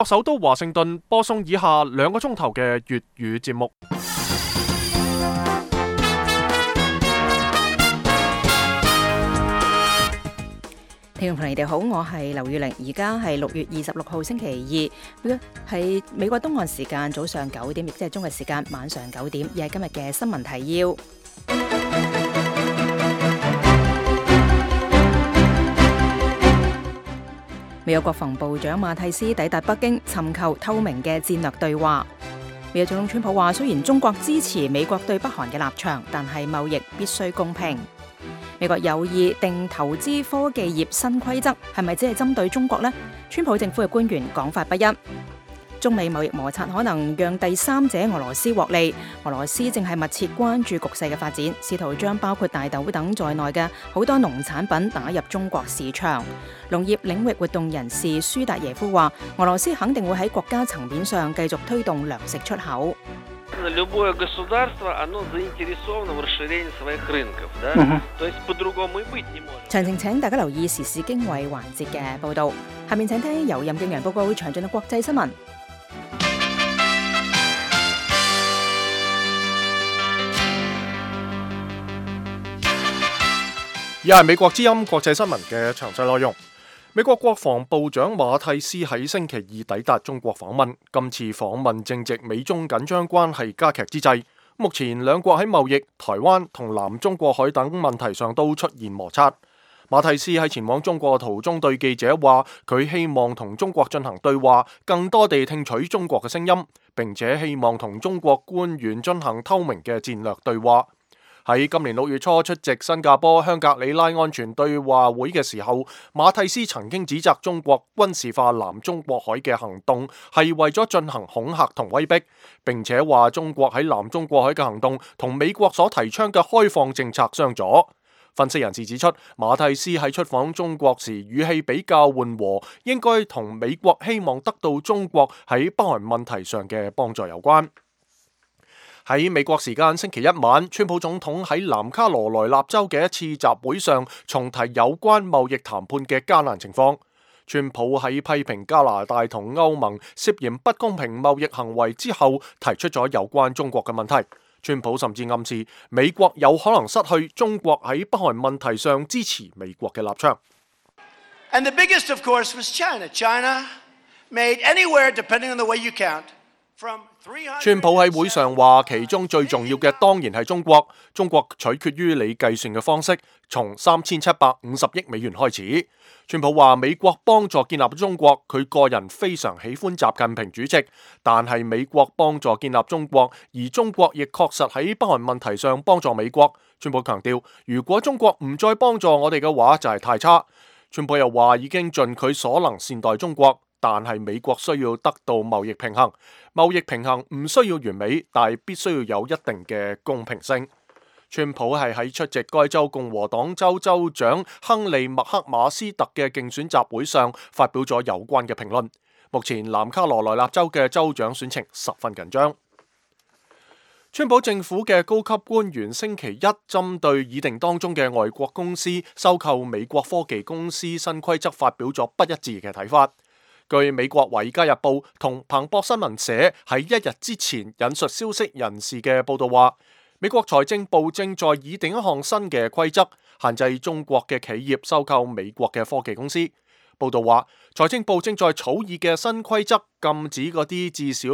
首都華盛頓播送以下2個鐘頭嘅粵語節目。 聽眾朋友你哋好，我係劉宇玲，而家係6月26號星期2，係美國東岸時間早上9點，亦即係中國時間晚上9點，而係今日嘅新聞提要。美國國防部長馬蒂斯抵達北京，尋求透明嘅戰略對話。美國總統川普話，雖然中國支持美國對北韓嘅立場，但係貿易必須公平。美國有意定投資科技業新規則，係咪只係針對中國呢？川普政府嘅官員講法不一。中美貿易摩擦可能讓第三者俄羅斯獲利，俄羅斯正係密切關注局勢嘅發展，試圖將包括大豆等在內嘅好多農產品打入中國市場。農業領域活動人士舒達耶夫話，俄羅斯肯定會喺國家層面上繼續推動糧食出口。詳情請大家留意時事經緯環節嘅報導。下面請聽由任敬陽報告詳盡嘅國際新聞。 以下係美國之音國際新聞嘅詳細內容。美國國防部長馬蒂斯喺星期二抵達中國訪問，今次訪問正值美中緊張關係加劇之際。目前兩國喺貿易、台灣同南中國海等問題上都出現摩擦。馬蒂斯喺前往中國途中對記者話，佢希望同中國進行對話，更多地聽取中國嘅聲音，並且希望同中國官員進行透明嘅戰略對話。喺今年6月初出席新加坡香格里拉安全對話會嘅時候，馬蒂斯曾經指責中國軍事化南中國海嘅行動係為咗進行恐嚇同威逼，並且話中國喺南中國海嘅行動同美國所提倡嘅開放政策相左。分析人士指出，馬蒂斯喺出訪中國時語氣比較緩和，應該同美國希望得到中國喺北韓問題上嘅幫助有關。喺美國時間星期一晚，川普總統喺南卡羅來納州嘅一次集會上重提有關貿易談判嘅艱難情況。川普喺批評加拿大同歐盟涉嫌不公平貿易行為之後，提出咗有關中國嘅問題。川普甚至暗示美國有可能失去中國喺北韓問題上支持美國嘅立場。 And the biggest, of course, was China. China made anywhere, depending on the way you count, from 300. 川普喺會上話，其中最重要嘅當然係中國，中國取決於你計算嘅方式，從3750億美元開始。川普話美國幫助建立中國，佢個人非常喜歡習近平主席，但係美國幫助建立中國，而中國亦確實喺北韓問題上幫助美國。川普強調，如果中國唔再幫助我哋嘅話，就係太差。川普又話已經盡佢所能善待中國，但係美國需要得到貿易平衡。貿易平衡唔需要完美，但係必須要有一定嘅公平性。川普係喺出席該州共和黨州州長亨利麥克馬斯特嘅競選集會上發表咗有關嘅評論。目前南卡羅來納州嘅州長選情十分緊張。川普政府嘅高級官員星期一針對議定當中嘅外國公司收購美國科技公司新規則發表咗不一致嘅睇法。據美國華爾街日報同彭博新聞社喺1日之前引述消息人士嘅報道話，美國財政部正在擬定一項新嘅規則，限制中國嘅企業收購美國嘅科技公司。報道話，財政部正在草擬嘅新規則禁止嗰啲至少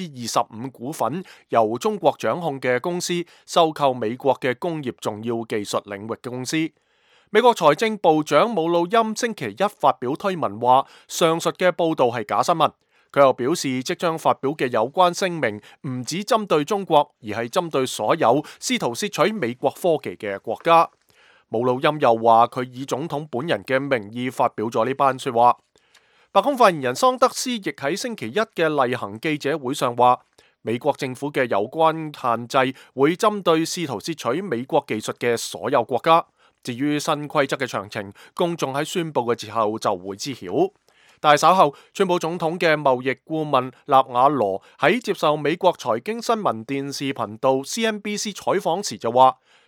25%股份由中國掌控嘅公司收購美國嘅工業重要技術領域嘅公司。美國財政部長姆努欽星期一發表推文話，上述嘅報道係假新聞。佢又表示，即將發表嘅有關聲明唔只針對中國，而係針對所有試圖竊取美國科技嘅國家。姆努欽又話，佢以總統本人嘅名義發表咗呢班說話。白宮發言人桑德斯亦喺星期一嘅例行記者會上話，美國政府嘅有關限制會針對試圖竊取美國技術嘅所有國家。至於新規則嘅詳情，公眾喺宣布嘅時候就會知曉。但係稍後，川普總統嘅貿易顧問納瓦羅喺接受美國財經新聞電視頻道 CNBC 採訪時就話，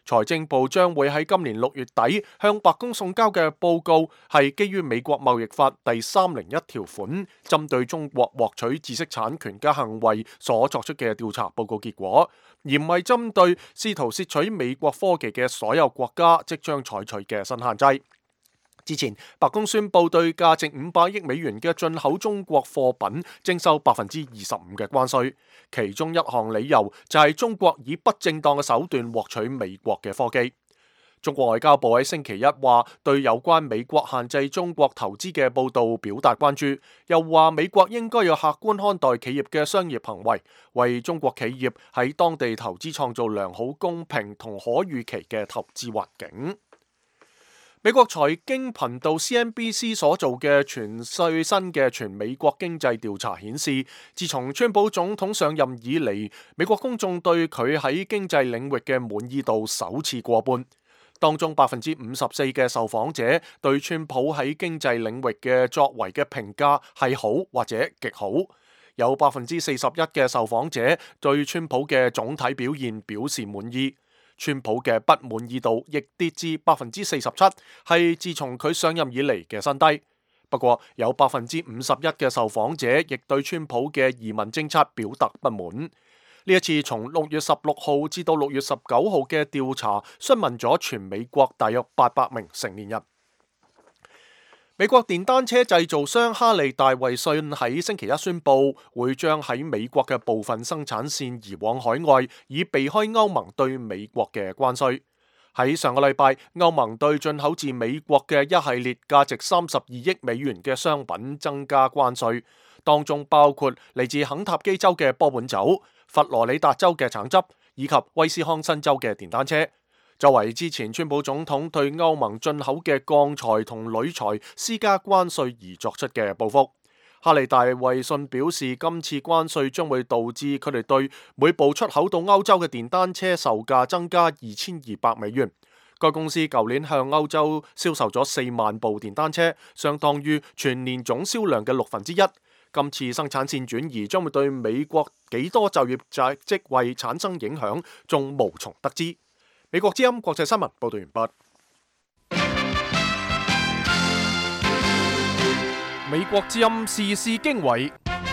財政部將會喺今年6月底向白宮送交嘅報告係基於美國貿易法第301條款，針對中國獲取知識產權嘅行為所作出嘅調查報告結果，而唔係針對試圖竊取美國科技嘅所有國家即將採取嘅新限制。之前，白宮宣布對價值500億美元嘅進口中國貨品徵收25%嘅關稅，其中一項理由就係中國以不正當嘅手段獲取美國嘅科技。中國外交部喺星期一話，對有關美國限制中國投資嘅報導表達關注，又話美國應該要客觀看待企業嘅商業行為，為中國企業喺當地投資創造良好、公平同可預期嘅投資環境。美國財經頻道 CNBC 所做嘅最新嘅全美國經濟調查顯示，自從川普總統上任以嚟，美國公眾對佢喺經濟領域嘅滿意度首次過半。當中54%嘅受訪者對川普喺經濟領域嘅作為嘅評價係好或者極好，有41%嘅受訪者對川普嘅總體表現表示滿意。川普嘅不滿意度亦跌至47%，係自從佢上任以嚟嘅新低。不過有51%嘅受訪者亦對川普嘅移民政策表達不滿。呢一次從6月16號至到6月19號嘅調查，詢問咗全美國大約800名成年人。美國電單車製造商哈利戴維遜喺星期一宣布，會將喺美國嘅部分生產線移往海外，以避開歐盟對美國嘅關稅。喺上個禮拜，歐盟對進口自美國嘅一系列價值32億美元嘅商品增加關稅，當中包括嚟自肯塔基州嘅波本酒、佛羅里達州嘅橙汁以及威斯康辛州嘅電單車。作為之前川普總統對歐盟進口嘅鋼材同鋁材施加關稅而作出嘅報復，哈利戴維遜表示，今次關稅將會導致佢哋對每部出口到歐洲嘅電單車售價增加2200美元。該公司舊年向歐洲銷售咗4萬部電單車，相當於全年總銷量嘅1/6。今次生產線轉移將會對美國幾多就業職位產生影響，仲無從得知。美國之音國際新聞報道完畢。美國之音時事經緯，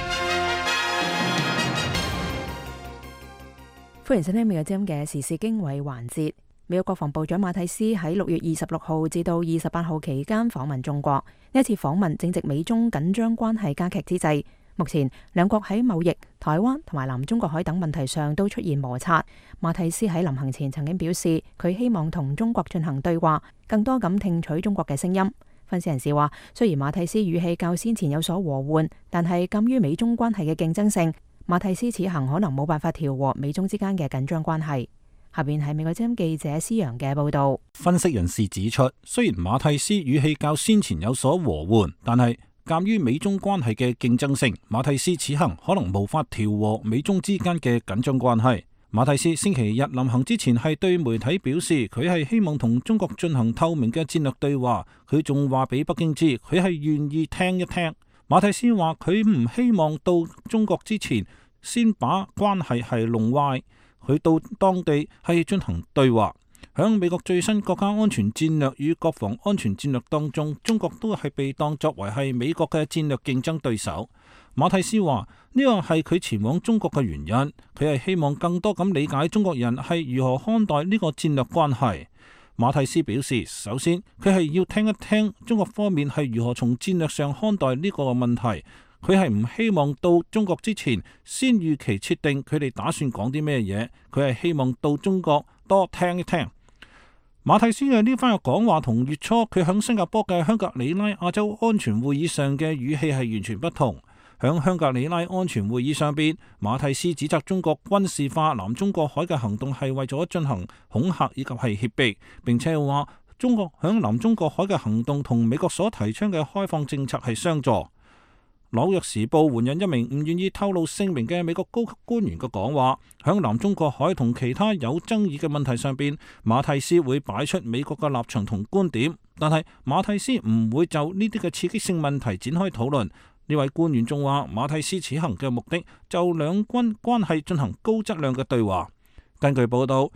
歡迎收聽美國之音嘅時事經緯環節。美國國防部長馬蒂斯喺6月26號至到28號期間訪問中國，呢一次訪問正值美中緊張關係加劇之際。目前兩國喺貿易、台灣同埋南中國海等問題上都出現摩擦。馬蒂斯喺臨行前曾經表示，佢希望同中國進行對話，更多咁聽取中國嘅聲音。分析人士話，雖然馬蒂斯語氣較先前有所和緩，但係鑑於美中關係嘅競爭性，馬蒂斯此行可能冇辦法調和美中之間嘅緊張關係。下邊係美國之音記者施陽嘅報道。 分析人士指出，雖然馬蒂斯語氣較先前有所和緩，但係鑑於美中關係嘅競爭性，馬蒂斯此行可能無法調和美中之間嘅緊張關係。馬蒂斯星期日臨行之前係對媒體表示，佢係希望同中國進行透明嘅戰略對話。佢仲話俾北京知，佢係願意聽一聽。馬蒂斯話佢唔希望到中國之前先把關係係弄壞，佢到當地係進行對話。響美國最新國家安全戰略與國防安全戰略當中，中國都係被當作為係美國嘅戰略競爭對手。馬蒂斯話呢個係佢前往中國嘅原因，佢係希望更多咁理解中國人係如何看待呢個戰略關係。馬蒂斯表示，首先佢係要聽一聽中國方面係如何從戰略上看待呢個問題。佢係唔希望到中國之前先預期設定佢哋打算講啲咩嘢，佢係希望到中國多聽一聽。馬蒂斯嘅呢番嘅講話同月初佢響新加坡嘅香格里拉亞洲安全會議上嘅語氣係完全不同。響香格里拉安全會議上邊，馬蒂斯指責中國軍事化南中國海嘅行動係為咗進行恐嚇以及係脅迫，並且話中國響南中國海嘅行動同美國所提倡嘅開放政策係相助。紐約時報援引一名唔願意透露姓名嘅美國高級官員嘅講話，響南中國海同其他有爭議嘅問題上邊，馬蒂斯會擺出美國嘅立場同觀點，但係馬蒂斯唔會就呢啲嘅刺激性問題展開討論。呢位官員仲話，馬蒂斯此行嘅目的就兩軍關係進行高質量嘅對話。根據報道，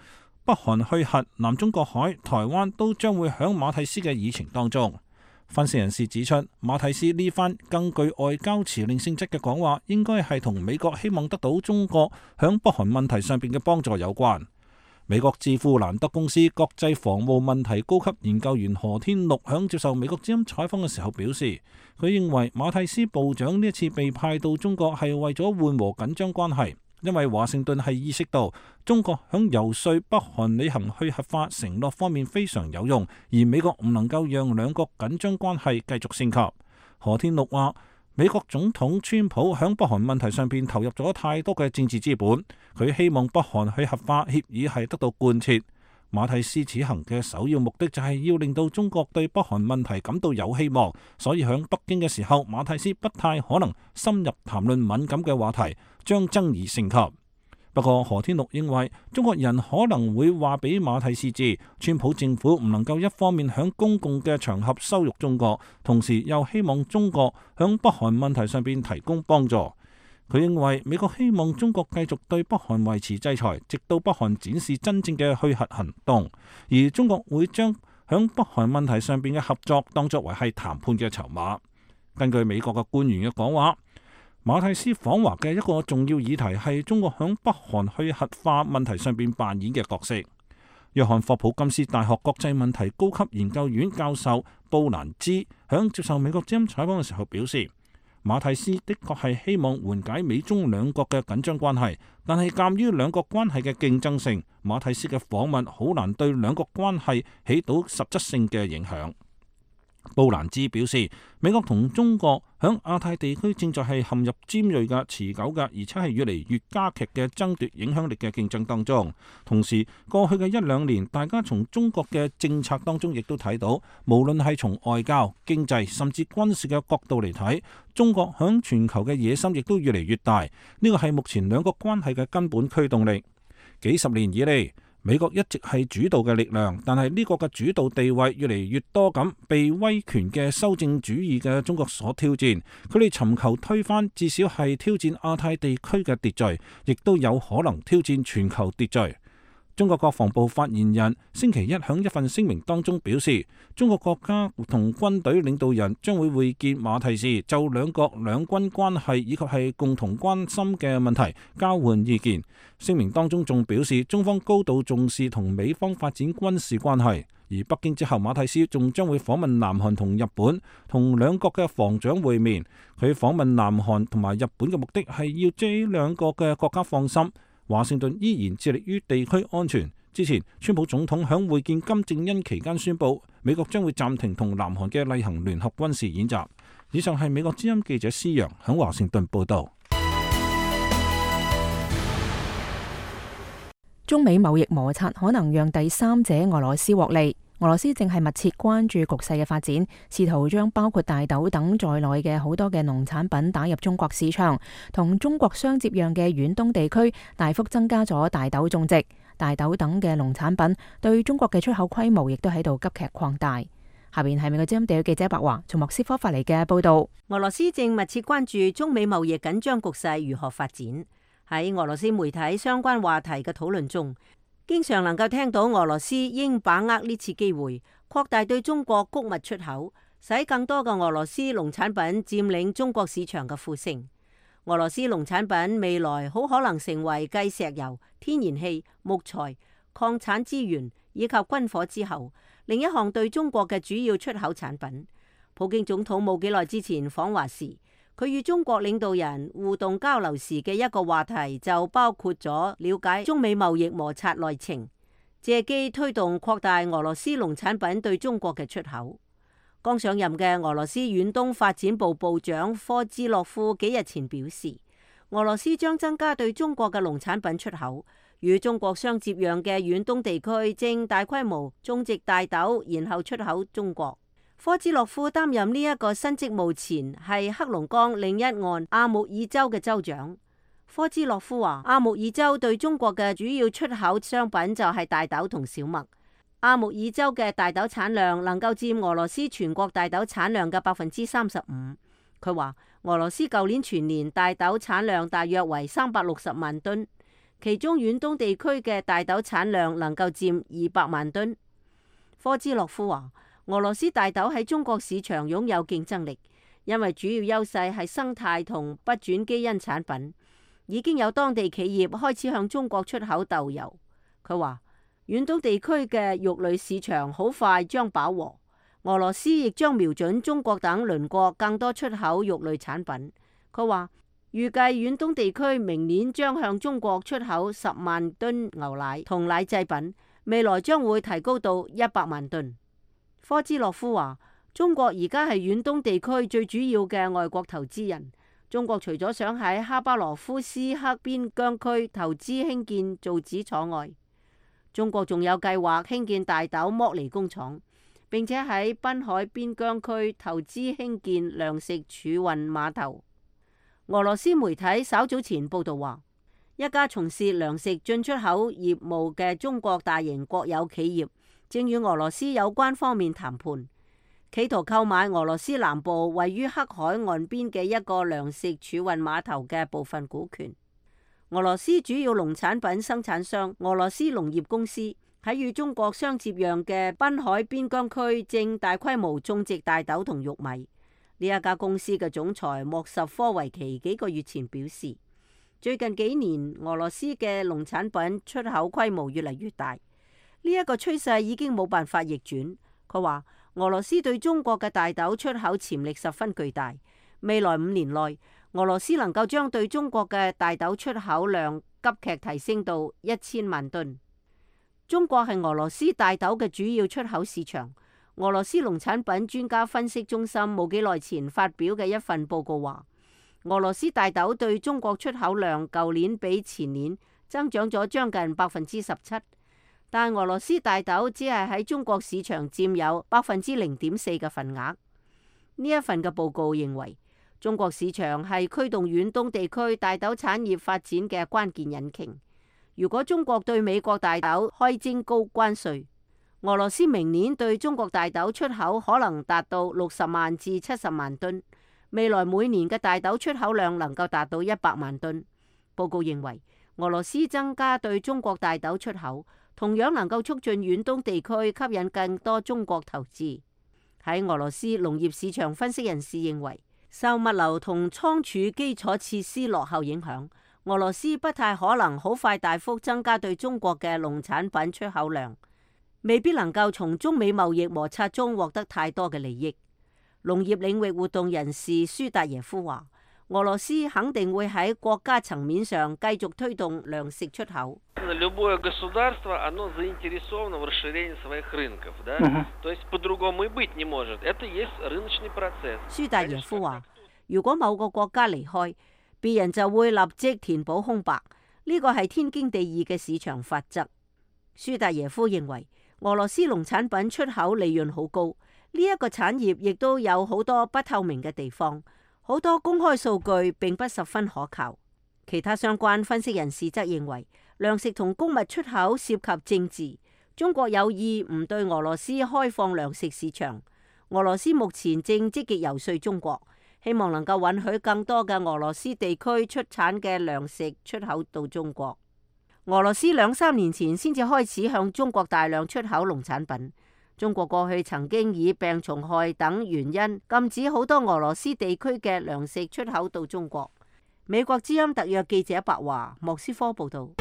北韓去核、南中國海、台灣都將會響馬蒂斯嘅議程當中。分析人士指出，馬蒂斯呢番更具外交辭令性質嘅講話，應該係同美國希望得到中國響北韓問題上邊嘅幫助有關。美國智庫蘭德公司國際防務問題高級研究員何天祿響接受美國之音採訪嘅時候表示，佢認為馬蒂斯部長呢一次被派到中國係為咗緩和緊張關係，因為華盛頓係意識到中國響游說北韓履行去核化承諾方面非常有用，而美國唔能夠讓兩國緊張關係繼續升級。何天祿話，美國總統川普響北韓問題上邊投入咗太多嘅政治資本，佢希望北韓去核化協議係得到貫徹。馬蒂斯此行嘅首要目的就係要令到中國對北韓問題感到有希望，所以響北京嘅時候，馬蒂斯不太可能深入談論敏感嘅話題，將爭議升級。不過何天祿認為，中國人可能會話俾馬蒂斯知，川普政府唔能夠一方面響公共嘅場合羞辱中國，同時又希望中國響北韓問題上邊提供幫助。佢認為美國希望中國繼續對北韓維持制裁，直到北韓展示真正嘅去核行動，而中國會將響北韓問題上邊嘅合作當作為係談判嘅籌碼。根據美國嘅官員嘅講話，馬蒂斯訪華嘅一個重要議題係中國響北韓去核化問題上邊扮演嘅角色。約翰霍普金斯大學國際問題高級研究院教授布蘭茲響接受美國之音採訪嘅時候表示，馬蒂斯的確係希望緩解美中兩國嘅緊張關係，但係鑑於兩國關係嘅競爭性，馬蒂斯嘅訪問好難對兩國關係起到實質性嘅影響。布蘭茲表示，美國同中國響亞太地區正在係陷入尖銳嘅、持久嘅，而且係越嚟越加劇嘅爭奪影響力嘅競爭當中。同時，過去嘅一兩年，大家從中國嘅政策當中亦都睇到，無論係從外交、經濟甚至軍事嘅角度嚟睇，中國響全球嘅野心亦都越嚟越大。呢個係目前兩國關係嘅根本驅動力。幾十年以嚟，美國一直係主導嘅力量，但係呢個嘅主導地位越嚟越多咁被威權嘅修正主義嘅中國所挑戰。佢哋尋求推翻，至少係挑戰亞太地區嘅秩序，亦都有可能挑戰全球秩序。中國國防部發言人星期一響一份聲明當中表示，中國國家同軍隊領導人將會會見馬蒂斯，就兩國兩軍關係以及係共同關心嘅問題交換意見。聲明當中仲表示，中方高度重視同美方發展軍事關係，而北京之後，馬蒂斯仲將會訪問南韓同日本，同兩國嘅防長會面。佢訪問南韓同埋日本嘅目的係要將呢兩個嘅國家放心。華盛頓依然致力於地區安全。之前，川普總統響會見金正恩期間宣布，美國將會暫停同南韓嘅例行聯合軍事演習。以上係美國之音記者施洋響華盛頓報道。 中美貿易摩擦可能讓第三者俄羅斯獲利。俄羅斯正係密切關注局勢嘅發展，試圖將包括大豆等在內嘅好多嘅農產品打入中國市場。同中國相接壤嘅遠東地區大幅增加咗大豆種植，大豆等嘅農產品對中國嘅出口規模亦都喺度急劇擴大。下邊係美國之音地區記者白華從莫斯科發嚟嘅報道。 俄羅斯正密切關注中美貿易緊張局勢如何發展。喺俄羅斯媒體相關話題嘅討論中，經常能夠聽到俄羅斯應把握呢次機會，擴大對中國穀物出口，使更多嘅俄羅斯農產品佔領中國市場嘅呼聲。俄羅斯農產品未來好可能成為繼石油、天然氣、木材、礦產資源以及軍火之後，另一項對中國嘅主要出口產品。普京總統冇幾耐之前訪華時，佢與中國領導人互動交流時嘅一個話題就包括咗了解中美貿易摩擦內情，借機推動擴大俄羅斯農產品對中國嘅出口。剛上任嘅俄羅斯遠東發展部部長科茲洛夫幾日前表示，俄羅斯將增加對中國嘅農產品出口。與中國相接壤嘅遠東地區正大規模種植大豆，然後出口中國。科茲洛夫擔任呢一個新職務前係黑龍江另一岸阿穆爾州嘅州長。科茲洛夫話，阿穆爾州對中國嘅主要出口商品就係大豆同小麥。阿穆爾州嘅大豆產量能夠佔俄羅斯全國大豆產量嘅35%。佢話俄羅斯舊年全年大豆產量大約為360萬噸， 其中遠東地區嘅大豆產量能夠佔200萬噸。科茲洛夫話，俄羅斯大豆喺中國市場擁有競爭力，因為主要優勢係生態同不轉基因產品。已經有當地企業開始向中國出口豆油。佢話，遠東地區嘅肉類市場好快將飽和，俄羅斯亦將瞄準中國等鄰國更多出口肉類產品。佢話，預計遠東地區明年將向中國出口10萬噸牛奶同奶製品，未來將會提高到100萬噸。科茲洛夫話，中國而家係遠東地區最主要嘅外國投資人。中國除咗想喺哈巴羅夫斯克邊疆區投資興建造紙廠外，中國仲有計劃興建大豆剝離工廠，並且喺濱海邊疆區投資興建糧食儲運碼頭。俄羅斯媒體稍早前報道話，一家從事糧食進出口業務嘅中國大型國有企業正與俄羅斯有關方面談判，企圖購買俄羅斯南部位於黑海岸邊嘅一個糧食儲運碼頭嘅部分股權。俄羅斯主要農產品生產商俄羅斯農業公司喺與中國相接壤嘅濱海邊疆區正大規模種植大豆同玉米。呢一家公司嘅總裁莫什科維奇幾個月前表示，最近幾年俄羅斯嘅農產品出口規模越嚟越大，呢一個趨勢已經冇辦法逆轉。佢話，俄羅斯對中國嘅大豆出口潛力十分巨大，未來5年內，俄羅斯能夠將對中國嘅大豆出口量急劇提升到1000萬噸。中國係俄羅斯大豆嘅主要出口市場。俄羅斯農產品專家分析中心冇幾耐前發表嘅一份報告話，俄羅斯大豆對中國出口量舊年比前年增長咗將近17%，但俄羅斯大豆只係喺中國市場佔有0.4%嘅份額。呢一份嘅報告認為，中國市場係驅動遠東地區大豆產業發展嘅關鍵引擎。如果中國對美國大豆開徵高關稅，俄羅斯明年對中國大豆出口可能達到60萬至70萬噸，未來每年嘅大豆出口量能夠達到100萬噸。報告認為，俄羅斯增加對中國大豆出口，同樣能夠促進遠東地區吸引更多中國投資。喺俄羅斯農業市場分析人士認為，受物流同倉儲基礎設施落後影響，俄羅斯不太可能好快大幅增加對中國嘅農產品出口量，未必能夠從中美貿易摩擦中獲得太多嘅利益。農業領域活動人士舒達耶夫話，俄羅斯肯定會喺國家層面上繼續推動糧食出口。舒達耶夫話，如果某個國家離開，別人就會立即填補空白，呢個係天經地義嘅市場法則。舒達耶夫認為，俄羅斯農產品出口利潤好高，呢一個產業亦都有好多不透明嘅地方，好多公開數據並不十分可靠。其他相關分析人士則認為，糧食同穀物出口涉及政治，中國有意唔對俄羅斯開放糧食市場。俄羅斯目前正積極游說中國，希望能夠允許更多嘅俄羅斯地區出產嘅糧食出口到中國。俄羅斯2-3年前先至開始向中國大量出口農產品。中國過去曾經以病蟲害等原因禁止好多俄羅斯地區嘅糧食出口到中國。美國之音特約記者白華，莫斯科報道。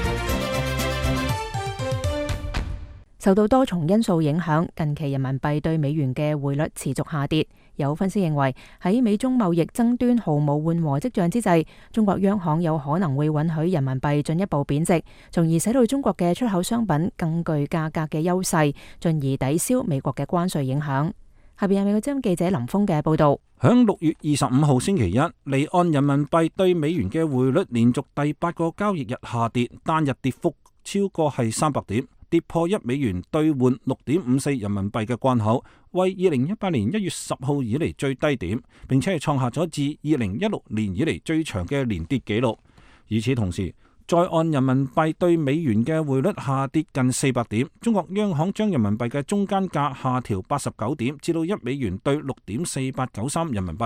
受到多重因素影響，近期人民幣對美元嘅匯率持續下跌。有分析認為，喺美中貿易爭端毫無緩和跡象之際，中國央行有可能會允許人民幣進一步貶值，從而使到中國嘅出口商品更具價格嘅優勢，進而抵消美國嘅關稅影響。下邊係美國之音記者林峰嘅報道。 響6月25號星期一，離岸人民幣對美元嘅匯率連續第8個交易日下跌，單日跌幅超過係300點。跌破1美元兌換6.54人民幣嘅關口，為2018年1月10號以嚟最低點，並且係創下咗自2016年以嚟最長嘅連跌紀錄。與此同時，在岸人民幣對美元嘅匯率下跌近400點，中國央行將人民幣嘅中間價下調89點，至到1美元兌6.4893人民幣。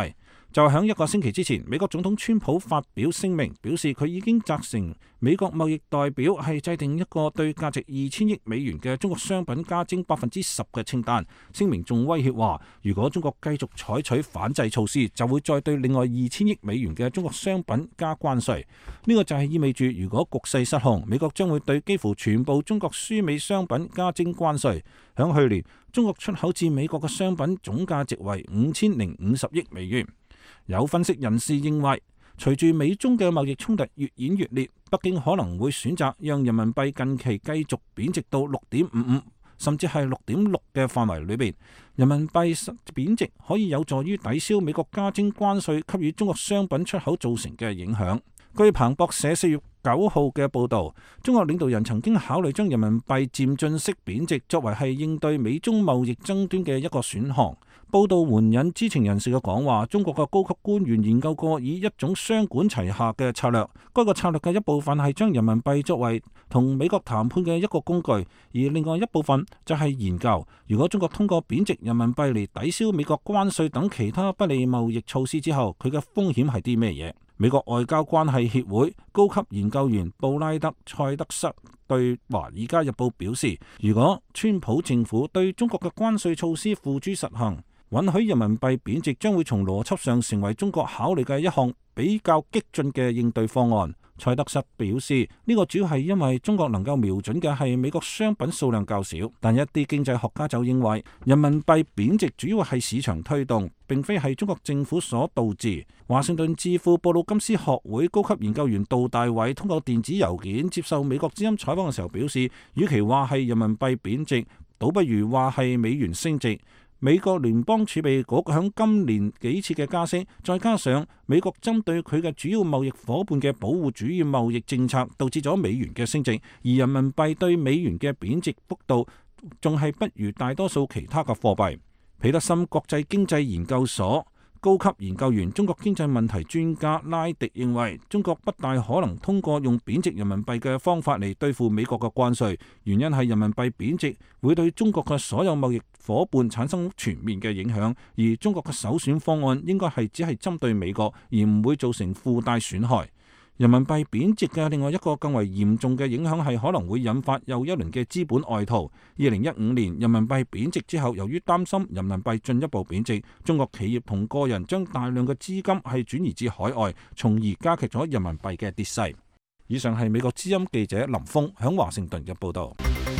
就喺1個星期之前，美國總統川普發表聲明，表示佢已經責成美國貿易代表係制定一個對價值2000億美元嘅中國商品加徵10%嘅清單。聲明仲威脅話，如果中國繼續採取反制措施，就會再對另外2000億美元嘅中國商品加關稅。呢個就係意味住，如果局勢失控，美國將會對幾乎全部中國輸美商品加徵關稅。響去年，中國出口至美國嘅商品總價值為5050億美元。有分析人士認為，隨住美中嘅貿易衝突越演越烈，北京可能會選擇讓人民幣近期繼續貶值到6.55，甚至係6.6嘅範圍裏邊。人民幣貶值可以有助於抵消美國加徵關稅給予中國商品出口造成嘅影響。據彭博社4月9號嘅報導，中國領導人曾經考慮將人民幣漸進式貶值作為係應對美中貿易爭端嘅一個選項。報道援引知情人士嘅講話，中國嘅高級官員研究過以一種雙管齊下嘅策略，該個策略嘅一部分係將人民幣作為同美國談判嘅一個工具，而另外一部分就係研究，如果中國通過貶值人民幣嚟抵消美國關稅等其他不利貿易措施之後，佢嘅風險係啲咩嘢？美國外交關係協會高級研究員布拉德·塞德瑟對《華爾街日報》表示，如果川普政府對中國嘅關稅措施付諸實行，允許人民幣貶值將會從邏輯上成為中國考慮嘅一項比較激進嘅應對方案。塞德瑟表示，呢個主要係因為中國能夠瞄準嘅係美國商品數量較少，但一啲經濟學家就認為人民幣貶值主要係市場推動，並非係中國政府所導致。華盛頓智庫布魯金斯學會高級研究員杜大偉通過電子郵件接受美國之音採訪嘅時候表示，與其話係人民幣貶值，倒不如話係美元升值。美國聯邦儲備局響今年幾次嘅加息，再加上美國針對佢嘅主要貿易夥伴嘅保護主義貿易政策，導致咗美元嘅升值，而人民幣對美元嘅貶值幅度仲係不如大多數其他嘅貨幣。彼得森國際經濟研究所高級研究員、中國經濟問題專家拉迪認為，中國不大可能通過用貶值人民幣嘅方法嚟對付美國嘅關稅，原因係人民幣貶值會對中國嘅所有貿易夥伴產生全面嘅影響，而中國嘅首選方案應該係只係針對美國，而唔會造成附帶損害。人民幣貶值嘅另外一個更為嚴重嘅影響係可能會引發又一輪嘅資本外逃。2015年人民幣貶值之後，由於擔心人民幣進一步貶值，中國企業同個人將大量嘅資金係轉移至海外，從而加劇咗人民幣嘅跌勢。以上係美國之音記者林峰響華盛頓嘅報道。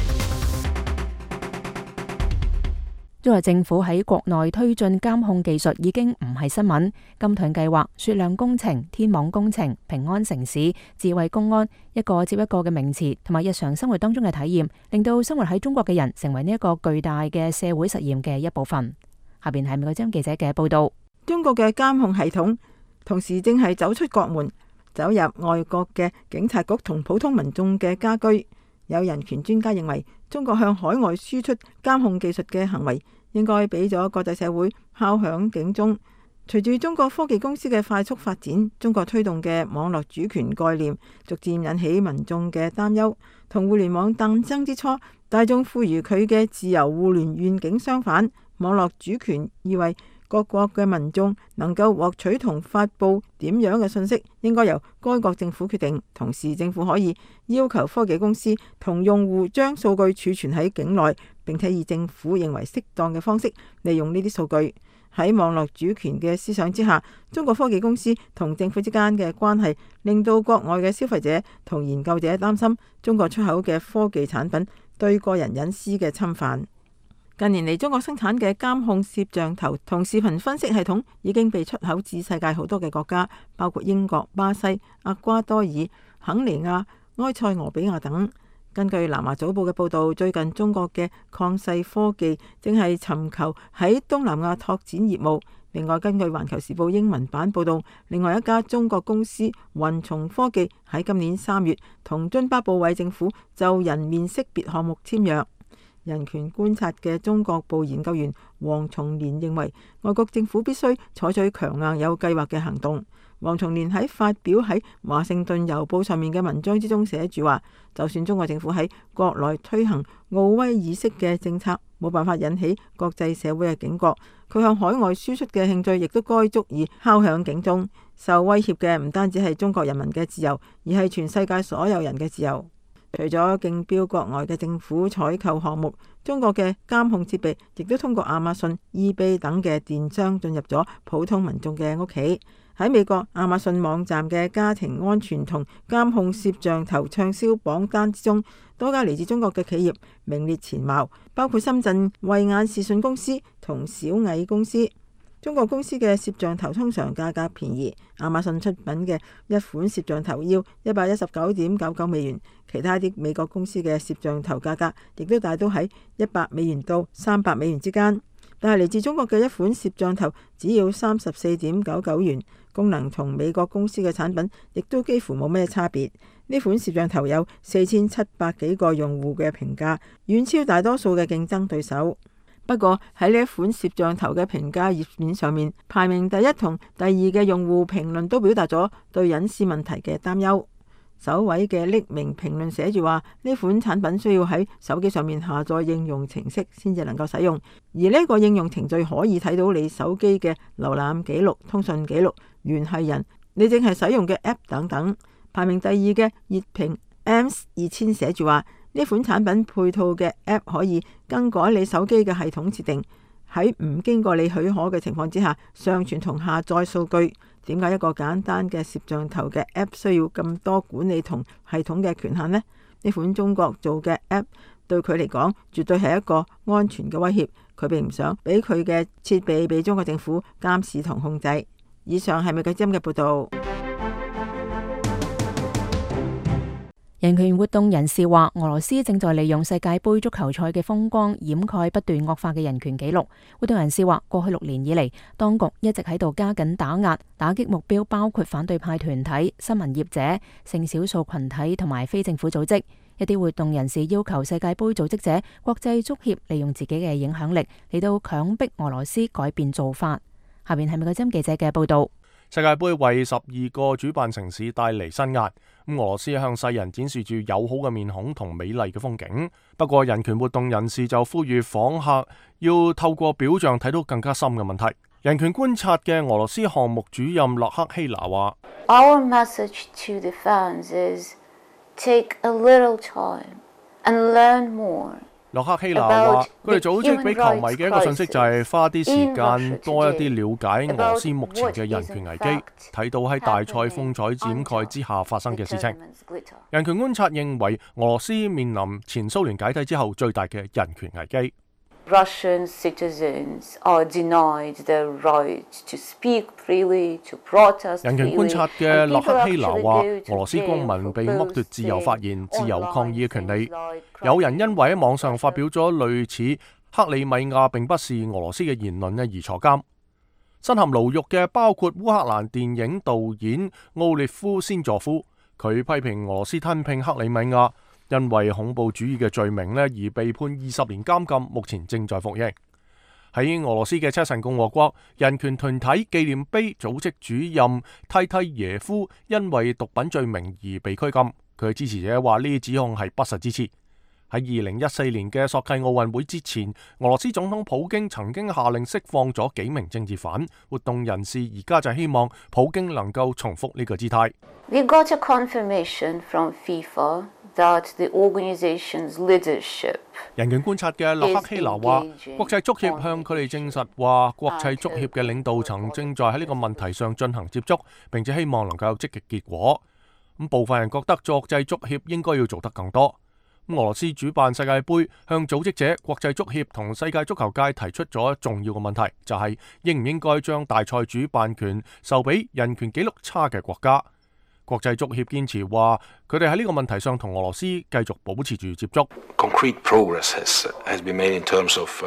中國政府喺國內推進監控技術已經唔係新聞，金盾計劃、雪亮工程、天網工程、平安城市、智慧公安，一個接一個嘅名詞，同埋日常生活當中嘅體驗，令到生活喺中國嘅人成為呢一個巨大嘅社會實驗嘅一部分。下邊係美國之音記者嘅報道。 中國嘅監控系統同時正係走出國門，走入外國嘅警察局同普通民眾嘅家居。有人權專家認為，中國向海外輸出監控技術嘅行為應該俾咗國際社會敲響警鐘。隨住中國科技公司嘅快速發展，中國推動嘅網絡主權概念逐漸引起民眾嘅擔憂。同互聯網誕生之初，大眾賦予佢嘅自由互聯願景相反，網絡主權意味各國嘅民眾能夠獲取同發布點樣嘅信息，應該由該國政府決定。同時，政府可以要求科技公司同用戶將數據儲存喺境內，並且以政府認為適當嘅方式利用呢啲數據。喺網絡主權嘅思想之下，中國科技公司同政府之間嘅關係，令到國外嘅消費者同研究者擔心中國出口嘅科技產品對個人隱私嘅侵犯。近年嚟，中國生產嘅監控攝像頭同視頻分析系統已經被出口至世界好多嘅國家，包括英國、巴西、厄瓜多爾、肯尼亞、埃塞俄比亞等。根據南華早報嘅報導，最近中國嘅曠世科技正係尋求喺東南亞拓展業務。另外，根據環球時報英文版報導，另外一家中國公司雲從科技喺今年3月同津巴布韋政府就人面識別項目簽約。人權觀察嘅中國部研究員黃松年認為，外國政府必須採取強硬有計劃嘅行動。 黃松年喺發表喺華盛頓郵報上面嘅文章之中寫住話，就算中國政府喺國內推行奧威爾式嘅政策，冇辦法引起國際社會嘅警覺，佢向海外輸出嘅興趣亦都該足以敲響警鐘。受威脅嘅唔單止係中國人民嘅自由，而係全世界所有人嘅自由。除咗競標國外嘅政府採購項目，中國嘅監控設備亦都通過亞馬遜、eBay 等嘅電商進入咗普通民眾嘅屋企。喺美國，亞馬遜網站嘅家庭安全同監控攝像頭暢銷榜單之中，多家嚟自中國嘅企業名列前茅，包括深圳慧眼視訊公司同小藝公司。中國公司嘅攝像頭通常價格便宜，亞馬遜出品嘅一款攝像頭要119.99美元，其他啲美國公司嘅攝像頭價格亦都大都喺100美元到300美元之間。但係嚟自中國嘅一款攝像頭只要34.99元，功能同美國公司嘅產品亦都幾乎冇咩差別。呢款攝像頭有4700幾個用戶嘅評價，遠超大多數嘅競爭對手。不過喺呢一款攝像頭嘅評價頁面上面，排名第一同第二嘅用戶評論都表達咗對隱私問題嘅擔憂。首位嘅匿名評論寫住話，呢款產品需要喺手機上面下載應用程式先至能夠使用，而呢個應用程序可以睇到你手機嘅瀏覽記錄、通訊記錄、聯繫人、你正係使用嘅 App 等等。排名第二嘅熱評 AMS2000 寫住話，呢款產品配套嘅 App 可以更改你手機嘅系統設定，喺唔經過你許可嘅情況之下上傳同下載數據。點解一個簡單嘅攝像頭嘅 App 需要咁多管理同系統嘅權限呢？呢款中國做嘅 App 對佢嚟講絕對係一個安全嘅威脅，佢並唔想俾佢嘅設備被中國政府監視同控制。以上係美國之音嘅報道。 人權活動人士話，俄羅斯正在利用世界盃足球賽嘅風光掩蓋不斷惡化嘅人權紀錄。活動人士話，過去6年以嚟，當局一直喺度加緊打壓，打擊目標包括反對派團體、新聞業者、性少數群體同埋非政府組織。一啲活動人士要求世界盃組織者、國際足協利用自己嘅影響力嚟到強迫俄羅斯改變做法。下邊係美國之音記者嘅報道。 世界盃為12個主辦城市帶嚟新壓，俄羅斯向世人展示住友好嘅面孔同美麗嘅風景。不過人權活動人士就呼籲訪客要透過表象睇到更加深嘅問題。人權觀察嘅俄羅斯項目主任洛克希拿話 ：Our message to the fans is take a little time and learn more。 洛克希拿話：佢哋組織俾球迷嘅一個信息就係花啲時間多一啲了解俄羅斯目前嘅人權危機，睇到喺大賽風采掩蓋之下發生嘅事情。人權觀察認為，俄羅斯面臨前蘇聯解體之後最大嘅人權危機。 Russian citizens are denied the right to speak freely, to protest freely. 人權觀察嘅洛克希拿話，俄羅斯公民被剝奪自由發言、自由抗議嘅權利。有人因為喺網上發表咗類似克里米亞並不是俄羅斯嘅言論而坐監。身陷牢獄嘅包括烏克蘭電影導演奧列夫先佐夫，佢批評俄羅斯吞併克里米亞，因為恐怖主義嘅罪名而被判20年監禁，目前正在服刑。喺俄羅斯嘅車臣共和國，人權團體紀念碑組織主任蒂蒂耶夫因為毒品罪名而被拘禁。佢嘅支持者話呢啲指控係不實之詞。喺2014年嘅索契奧運會之前，俄羅斯總統普京曾經下令釋放咗幾名政治犯。活動人士而家就希望普京能夠重複呢個姿態。 We got a confirmation from FIFA that the organization's leadership。 人權觀察嘅洛克希拿話，國際足協向佢哋證實話，國際足協嘅領導層正在喺呢個問題上進行接觸，並且希望能夠有積極結果。部分人覺得國際足協應該要做得更多。俄羅斯主辦世界盃，向組織者、國際足協同世界足球界提出咗重要嘅問題，就係應唔應該將大賽主辦權授俾人權紀錄差嘅國家。國際足協堅持話，佢哋喺呢個問題上同俄羅斯繼續保持住接觸。 Concrete progress has been made in terms of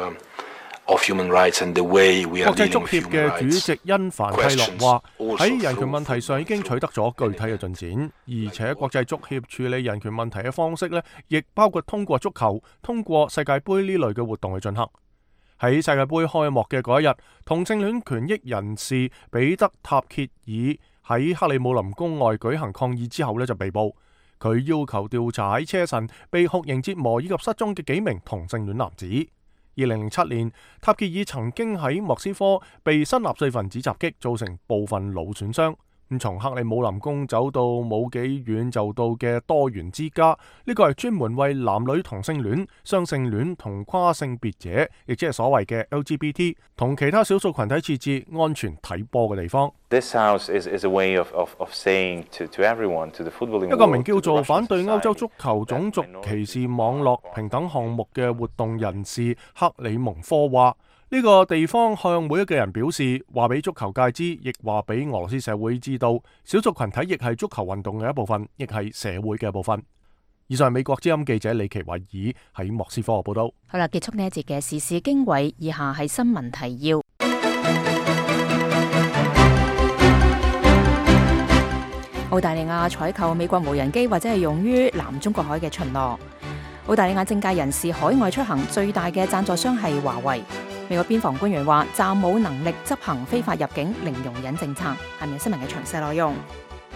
human rights and the way we are dealing with human rights. 國際足協嘅主席因凡蒂洛話，喺人權問題上已經取得咗具體嘅進展，而且國際足協處理人權問題嘅方式亦包括通過足球、通過世界盃呢類嘅活動去進行。喺世界盃開幕嘅嗰一日，同性戀權益人士彼得塔歇爾喺克里姆林宮外舉行抗議之後呢就被捕。佢要求調查喺車臣被酷刑折磨以及失蹤嘅幾名同性戀男子。2007年，塔傑爾曾經喺莫斯科被新納粹分子襲擊，造成部分腦損傷。咁從克里姆林宮走到冇幾遠就到嘅多元之家，呢個係專門為男女同性戀、雙性戀同跨性別者，亦即係所謂嘅 LGBT 同其他少數群體設置安全睇波嘅地方。一個名叫做反對歐洲足球種族歧視網絡平等項目嘅活動人士克里蒙科話：呢個地方向每一個人表示，話俾足球界知，亦話俾俄羅斯社會知道，少數群體亦係足球運動嘅一部分，亦係社會嘅一部分。以上係美國之音記者李奇維爾喺莫斯科嘅報道。 好啦，結束呢一節嘅時事經緯，以下係新聞提要。澳大利亞採購美國無人機或者係用於南中國海嘅巡邏。澳大利亞政界人士海外出行最大嘅贊助商係華為。美國邊防官員話暫冇能力執行非法入境零容忍政策。下面新聞嘅詳細內容。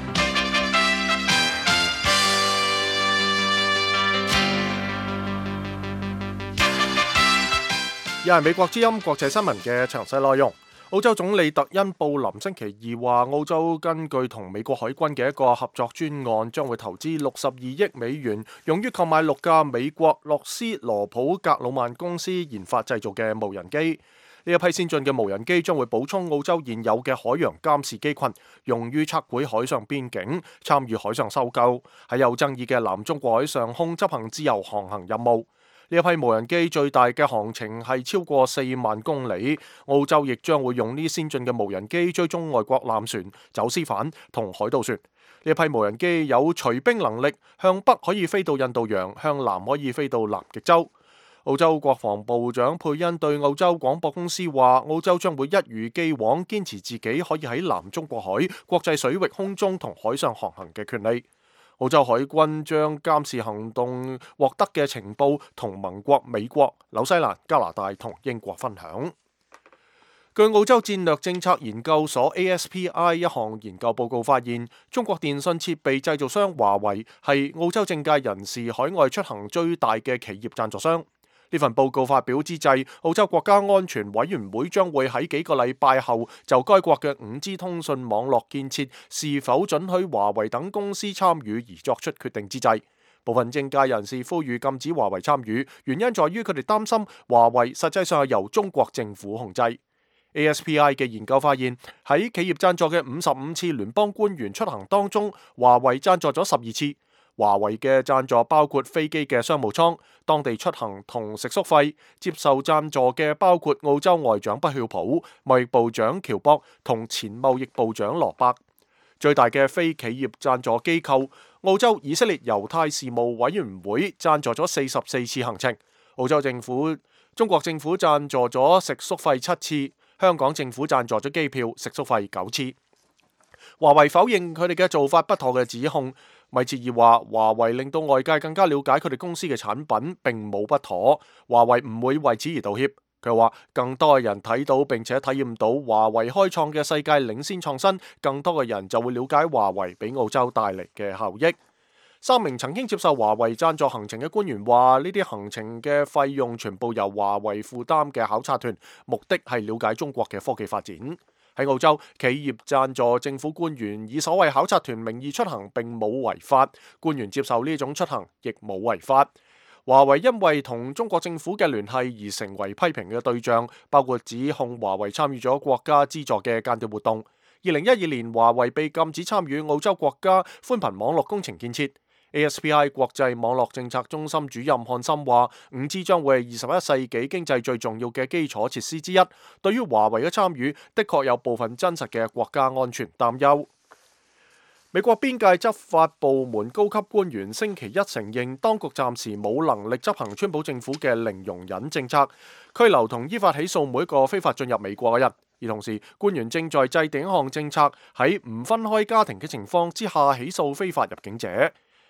又係美國之音國際新聞嘅詳細內容。澳洲總理特恩布林星期二話，澳洲根據同美國海軍嘅一個合作專案，將會投資62億美元，用於購買6架美國洛斯羅普格魯曼公司研發製造嘅無人機。呢一批先進嘅無人機將會補充澳洲現有嘅海洋監視機群，用於測繪海上邊境，參與海上搜救，喺有爭議嘅南中國海上空執行自由航行任務。呢一批無人機最大嘅航程係超過4萬公里，澳洲亦將會用呢先進嘅無人機追蹤外國艦船、走私犯同海盜船。呢一批無人機有隨兵能力，向北可以飛到印度洋，向南可以飛到南極洲。澳洲國防部長佩恩對澳洲廣播公司話，澳洲將會一如既往堅持自己可以喺南中國海國際水域空中同海上航行嘅權利。澳洲海軍將監視行動獲得嘅情報同盟國美國、紐西蘭、加拿大同英國分享。據澳洲戰略政策研究所 ASPI 一項研究報告發現，中國電信設備製造商華為係澳洲政界人士海外出行最大嘅企業贊助商。呢份報告發表之際，澳洲國家安全委員會將會喺幾個禮拜後就該國嘅5G 通訊網絡建設是否准許華為等公司參與而作出決定之際，部分政界人士呼籲禁止華為參與，原因在於佢哋擔心華為實際上係由中國政府控制。ASPI 嘅研究發現，喺企業贊助嘅55次聯邦官員出行當中，華為贊助咗12次。華為嘅贊助包括飛機嘅商務艙、當地出行同食宿費。接受贊助嘅包括澳洲外長畢曉普、貿易部長喬博同前貿易部長羅伯。最大嘅非企業贊助機構澳洲以色列猶太事務委員會贊助咗44次行程。澳洲政府、中國政府贊助咗食宿費7次，香港政府贊助咗機票、食宿費9次。華為否認佢哋嘅做法不妥嘅指控。米切爾話：華為令到外界更加了解佢哋公司嘅產品並冇不妥，華為唔會為此而道歉。佢話更多嘅人睇到並且體驗到華為開創嘅世界領先創新，更多嘅人就會了解華為俾澳洲帶嚟嘅效益。3名曾經接受華為贊助行程嘅官員話：呢啲行程嘅費用全部由華為負擔嘅考察團，目的係了解中國嘅科技發展。喺澳洲，企業贊助政府官員以所謂考察團名義出行並冇違法，官員接受呢種出行亦冇違法。華為因為同中國政府嘅聯繫而成為批評嘅對象，包括指控華為參與咗國家資助嘅間諜活動。2012年，華為被禁止參與澳洲國家寬頻網絡工程建設。ASPI 國際網絡政策中心主任漢森話：5G 將會係21世紀經濟最重要嘅基礎設施之一。對於華為嘅參與，的確有部分真實嘅國家安全擔憂。美國邊界執法部門高級官員星期一承認，當局暫時冇能力執行川普政府嘅零容忍政策，拘留同依法起訴每一個非法進入美國嘅人。而同時，官員正在制定一項政策，喺唔分開家庭嘅情況之下起訴非法入境者。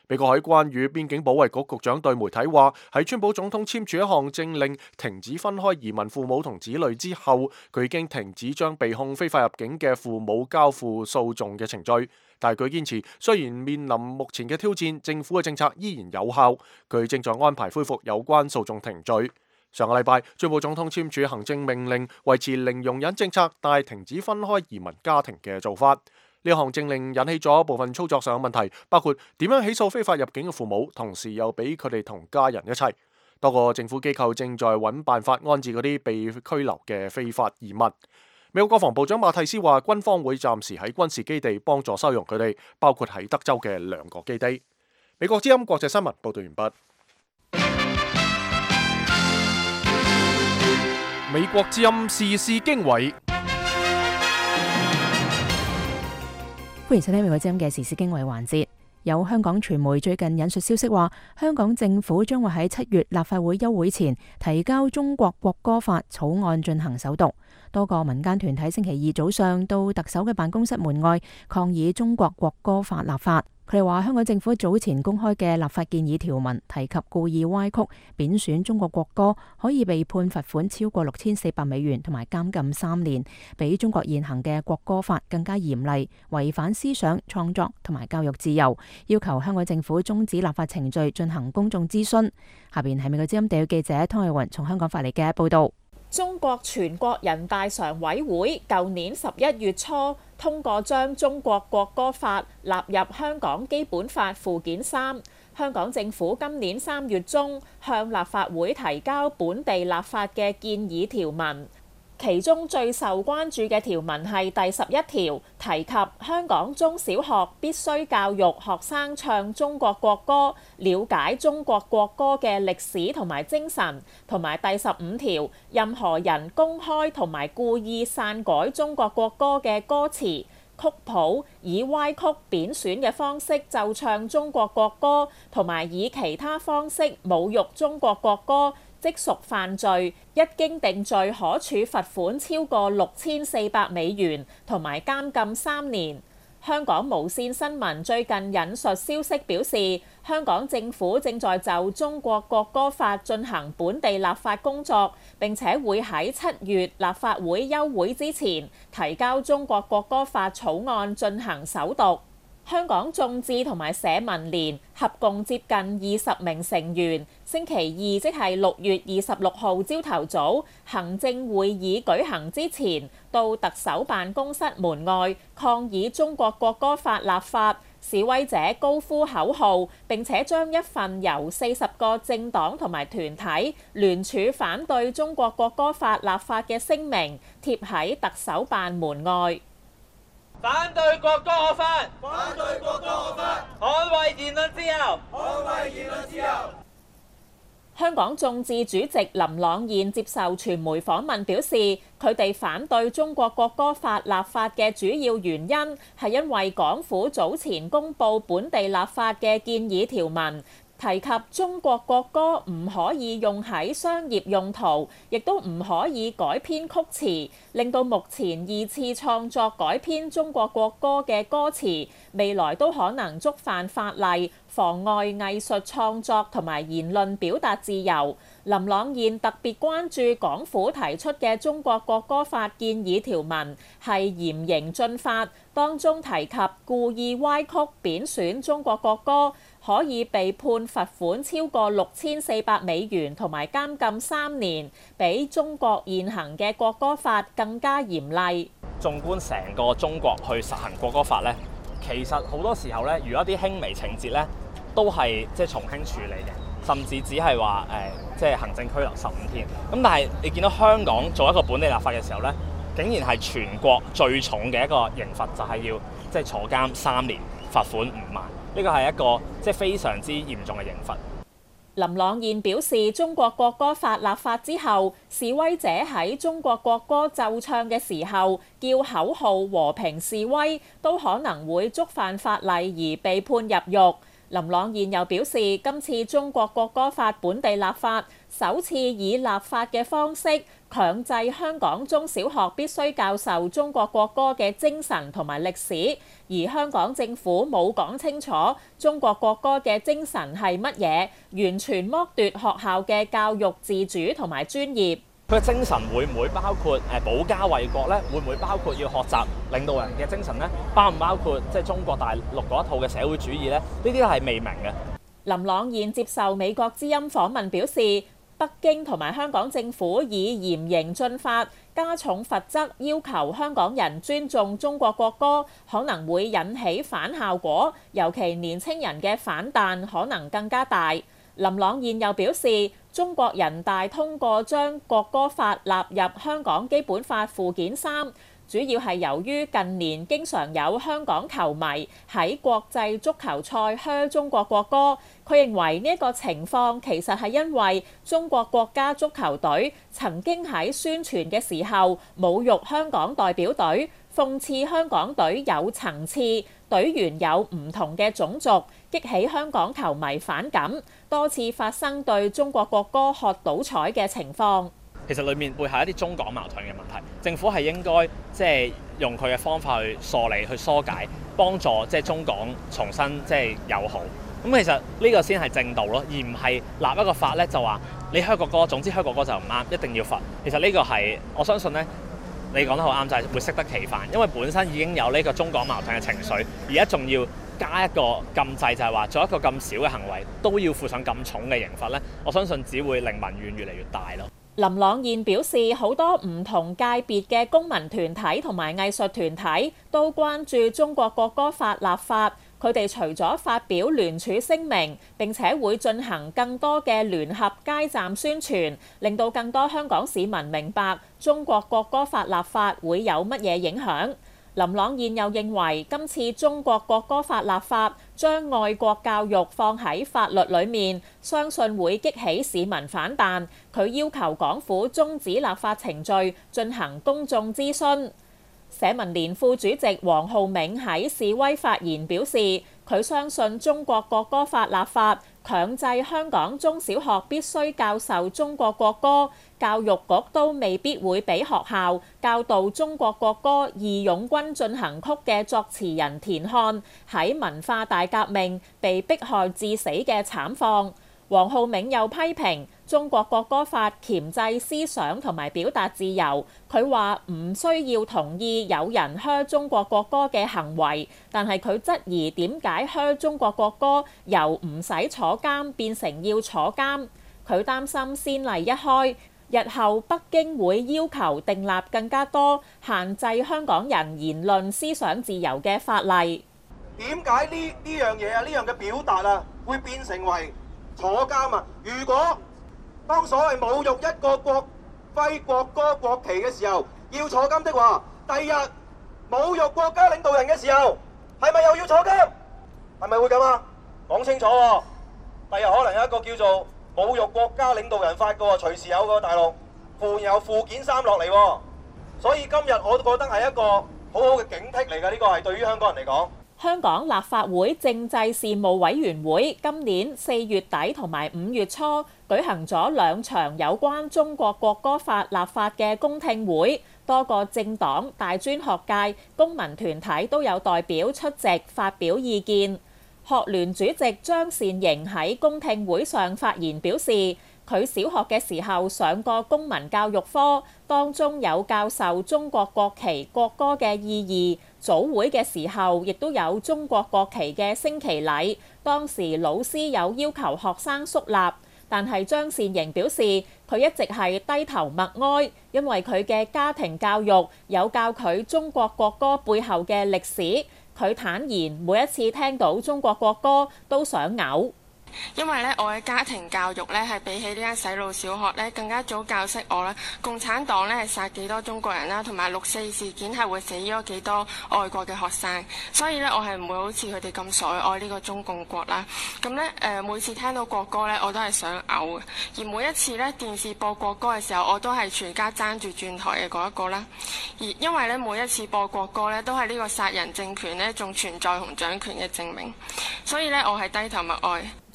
美國海關與邊境保衛局局長對媒體話，喺川普總統簽署一項政令停止分開移民父母同子女之後，佢已經停止將被控非法入境嘅父母交付訴訟嘅程序。但係佢堅持，雖然面臨目前嘅挑戰，政府嘅政策依然有效。佢正在安排恢復有關訴訟程序。上個禮拜，川普總統簽署行政命令，維持零容忍政策，但係停止分開移民家庭嘅做法。呢項政令引起咗部分操作上嘅問題，包括點樣起訴非法入境嘅父母，同時又俾佢哋同家人一齊。多個政府機構正在揾辦法安置嗰啲被拘留嘅非法移民。美國國防部長馬蒂斯話，軍方會暫時喺軍事基地幫助收容佢哋，包括喺德州嘅2個基地。美國之音國際新聞報道完畢。美國之音時事經緯。 歡迎收聽美國之音嘅時事經緯環節。有香港傳媒最近引述消息話，香港政府將會喺7月立法會休會前提交中國國歌法草案進行首讀。多個民間團體星期二早上到特首嘅辦公室門外抗議中國國歌法立法。佢哋話，香港政府早前公開嘅立法建議條文提及故意歪曲、貶損中國國歌，可以被判罰款超過6400美元同埋監禁3年，比中國現行嘅國歌法更加嚴厲，違反思想創作同埋教育自由，要求香港政府終止立法程序，進行公眾諮詢。下邊係美國之音地記者湯慧雲從香港發嚟嘅報道。 中國全國人大常委會舊年11月初通過將中國國歌法納入香港基本法附件3。香港政府今年3月中向立法會提交本地立法嘅建議條文。其中最受關注嘅條文係第11條，提及香港中小學必須教育學生唱中國國歌，了解中國國歌嘅歷史同埋精神，同埋第15條，任何人公開同埋故意篡改中國國歌嘅歌詞、曲譜，以歪曲、貶損嘅方式奏唱中國國歌，同埋以其他方式侮辱中國國歌，即屬犯罪，一經定罪，可處罰款超過6400美元，同埋監禁3年。香港無線新聞最近引述消息表示，香港政府正在就中國國歌法進行本地立法工作，並且會喺7月立法會休會之前提交中國國歌法草案進行首讀。香港眾志同埋社民連合共接近20名成員，星期二即係6月26號朝頭早，行政會議舉行之前，到特首辦公室門外抗議中國國歌法立法。示威者高呼口號，並且將一份由40個政黨同埋團體聯署反對中國國歌法立法嘅聲明貼喺特首辦門外。 反對國歌法，反對國歌法，捍衛言論自由，捍衛言論自由。 香港眾志主席林朗彥接受傳媒訪問表示，佢哋反對中國國歌法立法嘅主要原因係因為港府早前公布本地立法嘅建議條文，提及中國國歌唔可以用喺商業用途，亦都唔可以改編曲詞，令到目前2次創作改編中國國歌嘅歌詞，未來都可能觸犯法例，妨礙藝術創作同埋言論表達自由。林朗彥特別關注港府提出嘅中國國歌法建議條文係嚴刑峻法，當中提及故意歪曲、貶損中國國歌，可以被判罰款超過6400美元同埋監禁3年，比中國現行嘅國歌法更加嚴厲。 縱觀成個中國去實行國歌法呢，其實好多時候呢，如果一啲輕微情節呢，都係即係從輕處理嘅，甚至只係話即係行政拘留15天。咁但係你見到香港做一個本地立法嘅時候呢，竟然係全國最重嘅一個刑罰，就係要即係坐監3年、罰款5萬。呢個係一個即係非常之嚴重嘅刑罰。 林朗彥表示，中國國歌法立法之後，示威者喺中國國歌奏唱嘅時候叫口號和平示威，都可能會觸犯法例而被判入獄。林朗彥又表示，今次中國國歌法本地立法首次以立法嘅方式強制香港中小學必須教授中國國歌嘅精神同埋歷史，而香港政府冇講清楚中國國歌嘅精神係乜嘢，完全剝奪學校嘅教育自主同埋專業。 佢嘅精神會唔會包括保家衛國呢？會唔會包括要學習領導人嘅精神呢？包唔包括即係中國大陸嗰一套嘅社會主義呢？呢啲都係未明嘅。 林朗彥接受美國之音訪問表示，北京同埋香港政府以嚴刑峻法、加重罰則要求香港人尊重中國國歌，可能會引起反效果，尤其年輕人嘅反彈可能更加大。林朗彥又表示，中國人大通過將國歌法納入香港基本法附件3，主要係由於近年經常有香港球迷喺國際足球賽噓中國國歌。佢認為呢一個情況其實係因為中國國家足球隊曾經喺宣傳嘅時候侮辱香港代表隊，諷刺香港隊有層次，隊員有唔同嘅種族，激起香港球迷反感，多次發生對中國國歌喝倒彩嘅情況。 其實裡面背後一啲中港矛盾嘅問題，政府係應該即係用佢嘅方法去梳理、去疏解，幫助即係中港重新即係友好。咁其實呢個先係正道咯，而唔係立一個法咧就話你噓國歌，總之噓國歌就唔啱，一定要罰。其實呢個係我相信咧，你講得好啱，就係會適得其反，因為本身已經有呢個中港矛盾嘅情緒，而家仲要加一個禁制，就係話做一個咁少嘅行為都要負上咁重嘅刑罰咧，我相信只會令民怨越嚟越大咯。 林朗彥表示，好多唔同界別嘅公民團體同埋藝術團體都關注中國國歌法立法。佢哋除咗發表聯署聲明，並且會進行更多嘅聯合街站宣傳，令到更多香港市民明白中國國歌法立法會有乜嘢影響。林朗彥又認為，今次中國國歌法立法將愛國教育放喺法律裡面，相信會激起市民反彈。佢要求港府終止立法程序，進行公眾諮詢。社民連副主席黃浩銘喺示威發言表示，佢相信中國國歌法立法強制香港中小學必須教授中國國歌，教育局都未必會俾學校教導中國國歌《義勇軍進行曲》嘅作詞人田漢喺文化大革命被迫害致死嘅慘況。黃浩銘又批評中國國歌法鉗制思想同埋表達自由，佢話唔需要同意有人噓中國國歌嘅行為，但係佢質疑點解噓中國國歌由唔使坐監變成要坐監。佢擔心先例一開，日後北京會要求訂立更加多限制香港人言論思想自由嘅法例。 點解呢樣嘢啊，呢樣嘅表達啊，會變成為坐監啊？如果當所謂侮辱一個國徽、國歌、國旗嘅時候要坐監的話，第日侮辱國家領導人嘅時候，係咪又要坐監？係咪會咁啊？講清楚喎！第日可能有一個叫做侮辱國家領導人法嘅喎，隨時有個大陸有附件3落嚟喎。所以今日我都覺得係一個好好嘅警惕嚟嘅，呢個係對於香港人嚟講。 香港立法會政制事務委員會今年4月底同埋5月初舉行咗2場有關中國國歌法立法嘅公聽會，多個政黨、大專學界、公民團體都有代表出席發表意見。學聯主席張善盈喺公聽會上發言表示，佢小學嘅時候上過公民教育科，當中有教授中國國旗國歌嘅意義。早會嘅時候亦都有中國國旗嘅升旗禮，當時老師有要求學生肅立，但係張善盈表示佢一直係低頭默哀，因為佢嘅家庭教育有教佢中國國歌背後嘅歷史。佢坦言每一次聽到中國國歌都想嘔。 因為咧，我嘅家庭教育咧係比起呢間洗腦小學咧更加早教識我啦。共產黨咧係殺幾多中國人啦，同埋6·4事件係會死咗幾多外國嘅學生，所以咧我係唔會好似佢哋咁傻愛呢個中共國啦。咁咧每次聽到國歌咧，我都係想嘔嘅。而每一次咧電視播國歌嘅時候，我都係全家爭住轉台嘅嗰一個啦。而因為咧每一次播國歌咧，都係呢個殺人政權咧仲存在同掌權嘅證明，所以咧我係低頭默哀。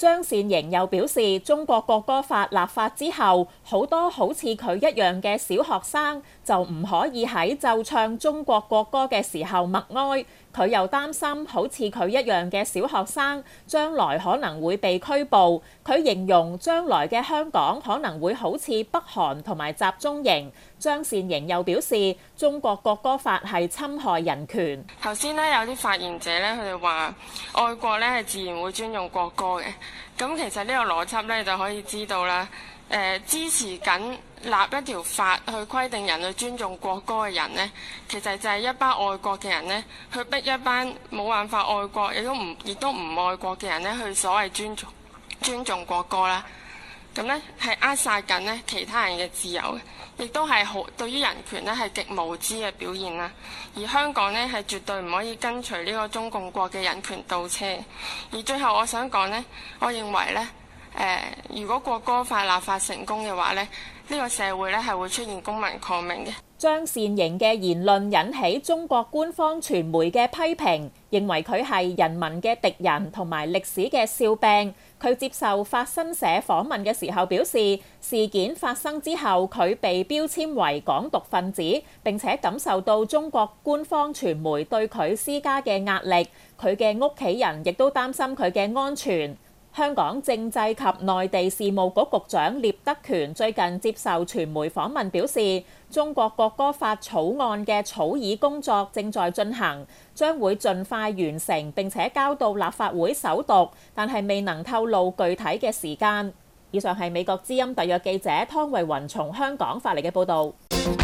張善瑩又表示，中國國歌法立法之後，好多好似佢一樣嘅小學生就唔可以喺奏唱中國國歌嘅時候默哀。佢又擔心好似佢一樣嘅小學生將來可能會被拘捕。佢形容將來嘅香港可能會好似北韓同埋集中營。張善瑩又表示，中國國歌法係侵害人權。 頭先咧有啲發言者咧，佢哋話愛國咧係自然會尊重國歌嘅。咁其實呢個邏輯咧就可以知道啦。支持緊立一條法去規定人去尊重國歌嘅人呢，其實就係一班愛國嘅人呢，去逼一班冇辦法愛國亦都唔愛國嘅人呢，去所謂尊重國歌啦。咁呢係扼殺緊呢其他人嘅自由嘅，亦都係對於人權呢係極無知嘅表現啦。而香港呢係絕對唔可以跟隨呢個中共國嘅人權倒車。而最後我想講呢，我認為呢。如果國歌法立法成功嘅話呢，呢個社會呢係會出現公民抗命嘅。 張善瑩嘅言論引起中國官方傳媒嘅批評，認為佢係人民嘅敵人同埋歷史嘅笑柄。佢接受法新社訪問嘅時候表示，事件發生之後，佢被標籤為港獨分子，並且感受到中國官方傳媒對佢施加嘅壓力。佢嘅屋企人亦都擔心佢嘅安全。香港政制及內地事務局局長聶德權最近接受傳媒訪問表示，中國國歌法草案嘅草擬工作正在進行，將會盡快完成並且交到立法會首讀，但係未能透露具體嘅時間。以上係美國之音特約記者湯慧雲從香港發嚟嘅報導。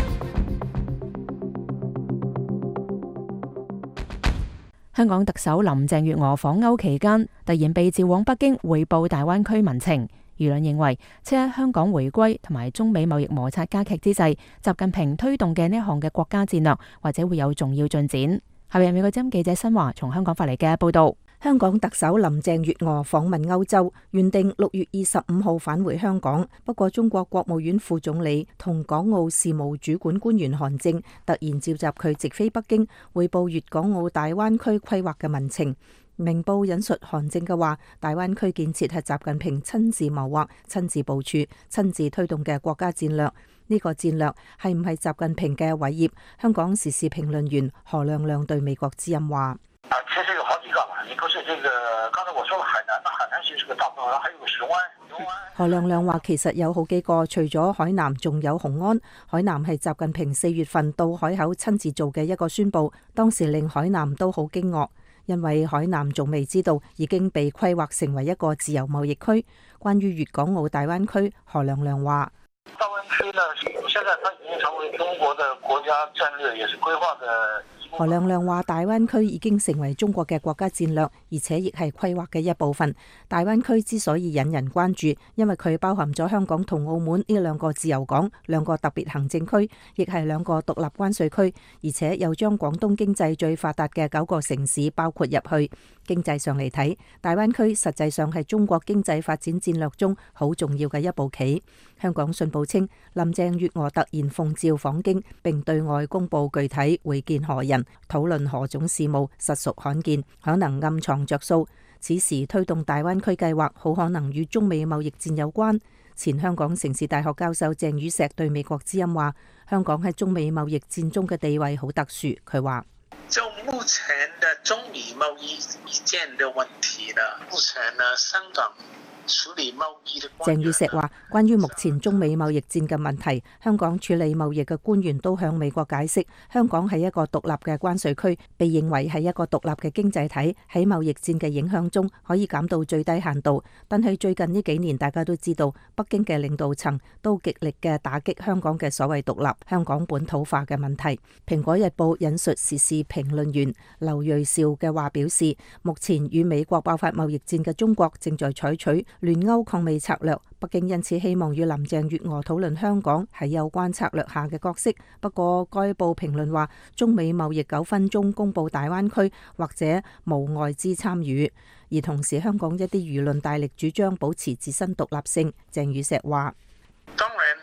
香港特首林鄭月娥訪歐期間，突然被召往北京匯報大灣區民情。輿論認為，即喺香港回歸同埋中美貿易摩擦加劇之際，習近平推動嘅呢一項嘅國家戰略，或者會有重要進展。下面美國之音記者新華從香港發嚟嘅報導。 香港特首林鄭月娥訪問歐洲，原定6月25號返回香港。不過，中國國務院副總理同港澳事務主管官員韓正突然召集佢直飛北京，匯報粵港澳大灣區規劃嘅民情。明報引述韓正嘅話，大灣區建設係習近平親自謀劃、親自部署、親自推動嘅國家戰略。呢個戰略係唔係習近平嘅偉業？香港時事評論員何亮亮對美國之音話： 其實有好幾個嘛，一個是這個，剛才我說了海南，那海南其實是個大部分，還有個雄安。 何亮亮話其實有好幾個，除咗海南，仲有雄安。海南係習近平4月份到海口親自做嘅一個宣佈，當時令海南都好驚愕，因為海南仲未知道已經被規劃成為一個自由貿易區。關於粵港澳大灣區，何亮亮話： 大灣區呢，現在它已經成為中國的國家戰略，也是規劃的。 何亮亮話：大灣區已經成為中國嘅國家戰略，而且亦係規劃嘅一部分。大灣區之所以引人關注，因為佢包含咗香港同澳門呢兩個自由港、兩個特別行政區，亦係兩個獨立關稅區，而且又將廣東經濟最發達嘅9個城市包括入去。經濟上嚟睇，大灣區實際上係中國經濟發展戰略中好重要嘅一步棋。香港信報稱，林鄭月娥突然奉召訪京，並對外公布具體會見何人、討論何種事務，實屬罕見，可能暗藏着數。此時推動大灣區計劃，好可能與中美貿易戰有關。前香港城市大學教授鄭宇碩對美國之音話：香港喺中美貿易戰中嘅地位好特殊。佢話： 就目前的中美貿易戰的問題呢，目前呢香港處理貿易的。 鄭宇碩話：關於目前中美貿易戰嘅問題，香港處理貿易嘅官員都向美國解釋，香港係一個獨立嘅關稅區，被認為係一個獨立嘅經濟體，喺貿易戰嘅影響中可以減到最低限度。但係最近呢幾年，大家都知道，北京嘅領導層都極力嘅打擊香港嘅所謂獨立、香港本土化嘅問題。蘋果日報引述時事評論員劉銳紹嘅話表示，目前與美國爆發貿易戰嘅中國正在採取聯歐抗美策略，北京因此希望與林鄭月娥討論香港喺有關策略下嘅角色。不過，該報評論話，中美貿易糾紛中公布大灣區或者無外資參與，而同時香港一啲輿論大力主張保持自身獨立性。鄭宇碩話： 當然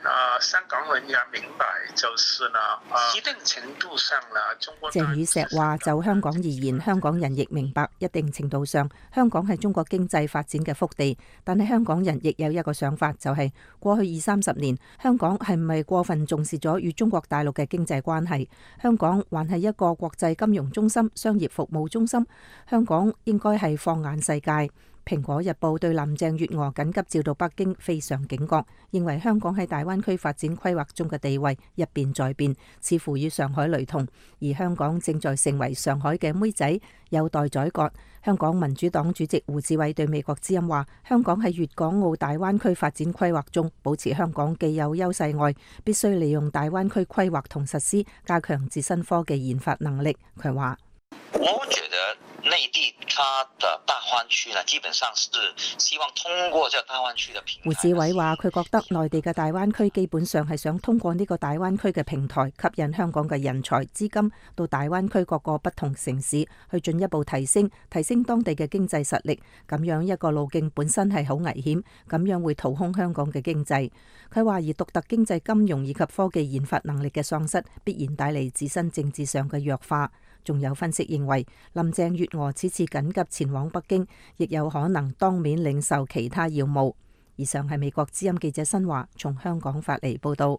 香港人也明白，就是呢，一定程度上呢，中國。 鄭宇碩話：就香港而言，香港人亦明白一定程度上，香港係中國經濟發展嘅福地。但係香港人亦有一個想法，就係過去20-30年，香港係唔係過分重視咗與中國大陸嘅經濟關係？香港還係一個國際金融中心、商業服務中心。香港應該係放眼世界。蘋果日報對林鄭月娥緊急召到北京非常警覺，認為香港喺大灣區發展規劃中嘅地位一變再變，似乎與上海雷同，而香港正在成為上海嘅妹仔，有待宰割。香港民主黨主席胡志偉對美國之音話：香港喺粵港澳大灣區發展規劃中保持香港既有優勢外，必須利用大灣區規劃同實施，加強自身科技研發能力。佢話： 我覺得內地它的大灣區呢，基本上是希望通過這大灣區的平台。 胡志偉話：佢覺得內地嘅大灣區基本上係想通過呢個大灣區嘅平台，吸引香港嘅人才、資金到大灣區各個不同城市，去進一步提升當地嘅經濟實力。咁樣一個路徑本身係好危險，咁樣會掏空香港嘅經濟。佢話：而獨特經濟金融以及科技研發能力嘅喪失，必然帶嚟自身政治上嘅弱化。仲有分析認為，林鄭月娥此次緊急前往北京，亦有可能當面領受其他要務。以上係美國之音記者新華從香港發嚟報導。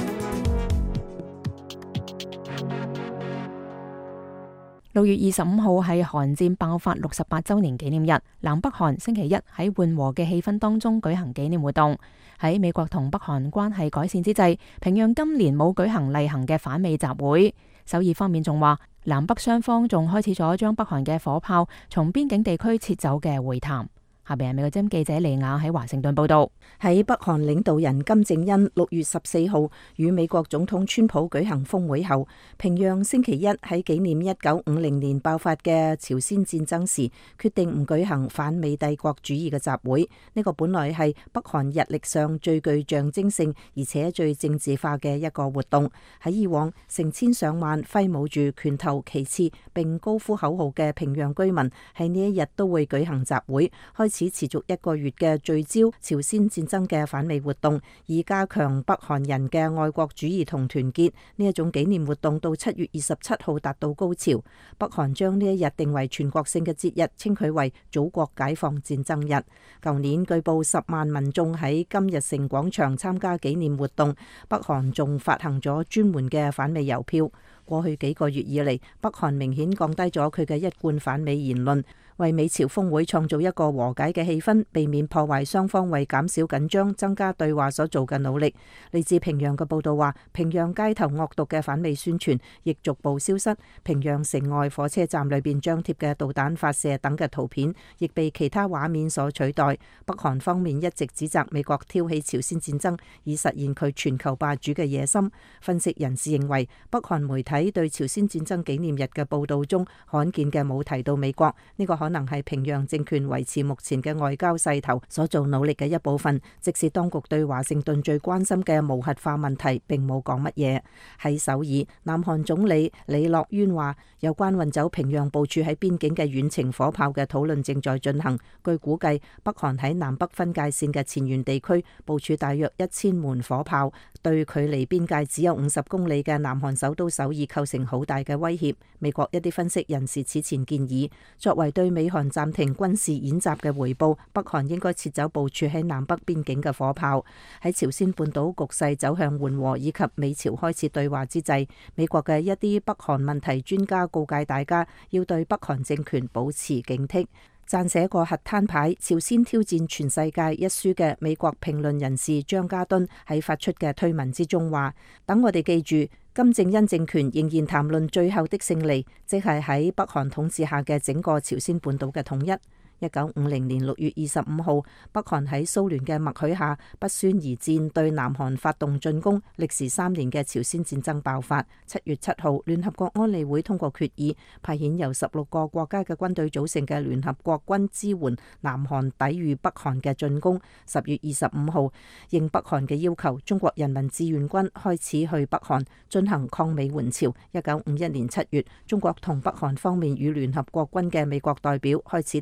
6月25號係韓戰爆發68週年紀念日，南北韓星期一喺緩和嘅氣氛當中舉行紀念活動。喺美國同北韓關係改善之際，平壤今年冇舉行例行嘅反美集會。首爾方面仲話，南北雙方仲開始咗將北韓嘅火炮從邊境地區撤走嘅會談。下邊係美國之音記者李雅喺華盛頓報道。 喺北韓領導人金正恩6月14號與美國總統川普舉行峰會後，平壤星期一喺紀念1950年爆發嘅朝鮮戰爭時，決定唔舉行反美帝國主義嘅集會。呢個本來係北韓日曆上最具象徵性而且最政治化嘅一個活動。喺以往成千上萬揮舞住拳頭旗幟並高呼口號嘅平壤居民，喺呢一日都會舉行集會，開始持續1個月嘅聚焦朝鮮戰爭嘅反美活動，以加強北韓人嘅愛國主義同團結。呢一種紀念活動到7月27號達到高潮。北韓將呢一日定為全國性嘅節日，稱佢為祖國解放戰爭日。舊年據報10萬民眾喺金日成廣場參加紀念活動，北韓仲發行咗專門嘅反美郵票。過去幾個月以嚟，北韓明顯降低咗佢嘅一貫反美言論，為美朝峰會創造一個和解嘅氣氛，避免破壞雙方為減少緊張、增加對話所做嘅努力。嚟自平壤嘅報道話，平壤街頭惡毒嘅反美宣傳亦逐步消失，平壤城外火車站裏邊張貼嘅導彈發射等嘅圖片亦被其他畫面所取代。北韓方面一直指責美國挑起朝鮮戰爭，以實現佢全球霸主嘅野心。分析人士認為，北韓媒體喺對朝鮮戰爭紀念日嘅報道中，罕見嘅冇提到美國，呢個可能係平壤政權維持目前嘅外交勢頭所做努力嘅一部分。即使當局對華盛頓最關心嘅無核化問題並冇講乜嘢。喺首爾，南韓總理李樂淵話，有關運走平壤部署喺邊境嘅遠程火炮嘅討論正在進行。據估計，北韓喺南北分界線嘅前沿地區部署大約1000門火炮，對距離邊界只有50公里嘅南韓首都首爾構成好大嘅威脅。美國一啲分析人士此前建議，作為對美韓暫停軍事演習嘅回報，北韓應該撤走部署喺南北邊境嘅火炮。喺朝鮮半島局勢走向緩和以及美朝開始對話之際，美國嘅一啲北韓問題專家告誡大家要對北韓政權保持警惕。撰寫過核攤牌《朝鮮挑戰全世界》一書嘅美國評論人士張家敦喺發出嘅推文之中話，等我哋記住，金正恩政權仍然談論最後的勝利，即係喺北韓統治下嘅整個朝鮮半島嘅統一。1950年6月25號，北韓喺蘇聯嘅默許下不宣而戰，對南韓發動進攻，歷時3年嘅朝鮮戰爭爆發。7月7號，聯合國安理會通過決議，派遣由16個國家嘅軍隊組成嘅聯合國軍支援南韓抵禦北韓嘅進攻。10月25號，應北韓嘅要求，中國人民志願軍開始去北韓進行抗美援朝。1951年7月，中國同北韓方面與聯合國軍嘅美國代表開始停戰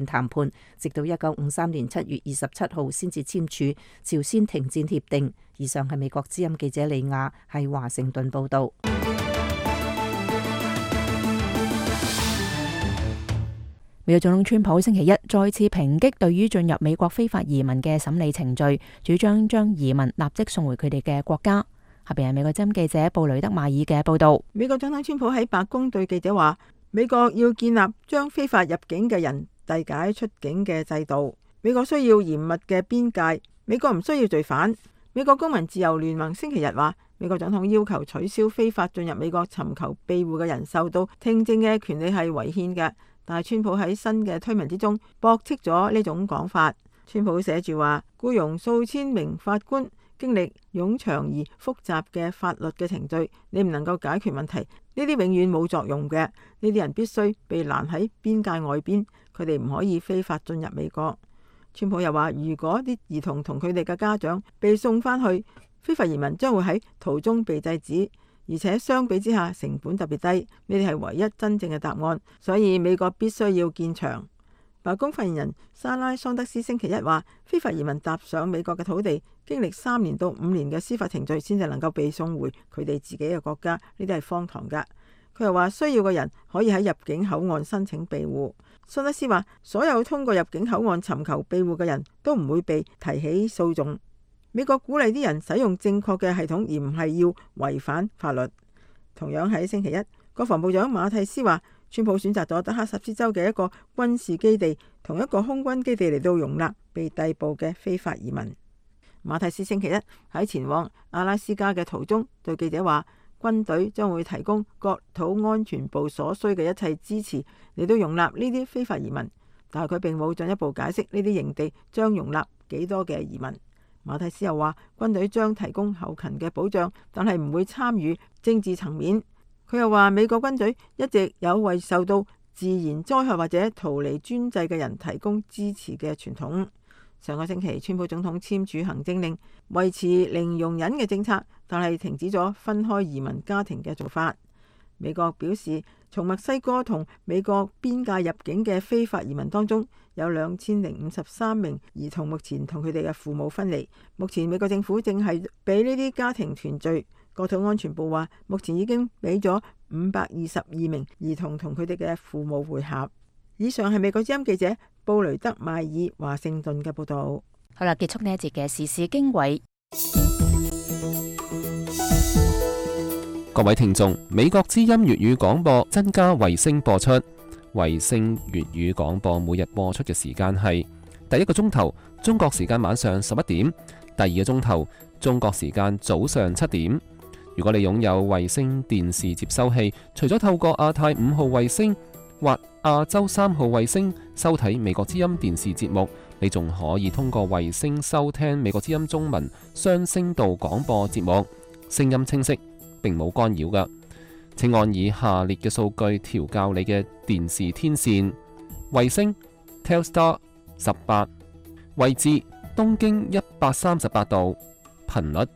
談判，直到1953年7月27號先至簽署朝鮮停戰協定。以上係美國之音記者李亞喺華盛頓報道。 美國總統川普星期一再次抨擊對於進入美國非法移民嘅審理程序，主張將移民立即送回佢哋嘅國家。下邊係美國之音記者布雷德馬爾嘅報道。 美國總統川普喺白宮對記者話，美國要建立將非法入境嘅人遞解出境嘅制度。美國需要嚴密嘅邊界，美國唔需要罪犯。美國公民自由聯盟星期日話，美國總統要求取消非法進入美國尋求庇護嘅人受到聽證嘅權利係違憲嘅。但係川普喺新嘅推文之中駁斥咗呢種講法。川普寫住話，僱傭數千名法官經歷冗長而複雜嘅法律嘅程序，你唔能夠解決問題。呢啲永遠冇作用嘅。呢啲人必須被攔喺邊界外邊，佢哋唔可以非法進入美國。川普又話，如果啲兒童同佢哋嘅家長被送返去，非法移民將會喺途中被制止。而且相比之下成本特別低，呢啲係唯一真正嘅答案，所以美國必須要建牆。白宮發言人莎拉桑德斯星期一話，非法移民踏上美國嘅土地，經歷3年到5年嘅司法程序先至能夠被送回佢哋自己嘅國家，呢啲係荒唐㗎。佢又話，需要嘅人可以喺入境口岸申請庇護。桑德斯話，所有通過入境口岸尋求庇護嘅人都唔會被提起訴訟。美國鼓勵啲人使用正確嘅系統，而唔係要違反法律。同樣喺星期一，國防部長馬蒂斯話，川普選擇咗德克薩斯州嘅一個軍事基地同一個空軍基地嚟到容納被逮捕嘅非法移民。馬蒂斯星期一喺前往阿拉斯加嘅途中對記者話，軍隊將會提供國土安全部所需嘅一切支持嚟到容納呢啲非法移民，但係佢並冇進一步解釋呢啲營地將容納幾多嘅移民。馬蒂斯又話，軍隊將提供後勤嘅保障，但係唔會參與政治層面。佢又話，美國軍隊一直有為受到自然災害或者逃離專制嘅人提供支持嘅傳統。上個星期，川普總統簽署行政令，維持零容忍嘅政策，但係停止咗分開移民家庭嘅做法。美國表示，從墨西哥同美國邊界入境嘅非法移民當中，有2053名兒童目前同佢哋嘅父母分離。目前美國政府正係俾呢啲家庭團聚。國土安全部話，目前已經俾咗522名兒童同佢哋嘅父母會合。以上係美國之音記者布雷德邁爾華盛頓嘅報道。 好啦，結束呢一節嘅時事經緯。 各位聽眾，美國之音粵語廣播增加衛星播出。衛星粵語廣播每日播出嘅時間係第一個鐘頭中國時間晚上11點，第二個鐘頭中國時間早上7點。如果你擁有衛星電視接收器，除咗透過亞太5號衛星或亞洲3號衛星收睇美國之音電視節目，你仲可以通過衛星收聽美國之音中文雙聲道廣播節目，聲音清晰，並冇干擾㗎。請按以下列嘅數據調校你嘅電視天線：衛星 Telstar 18，位置東經138度，頻率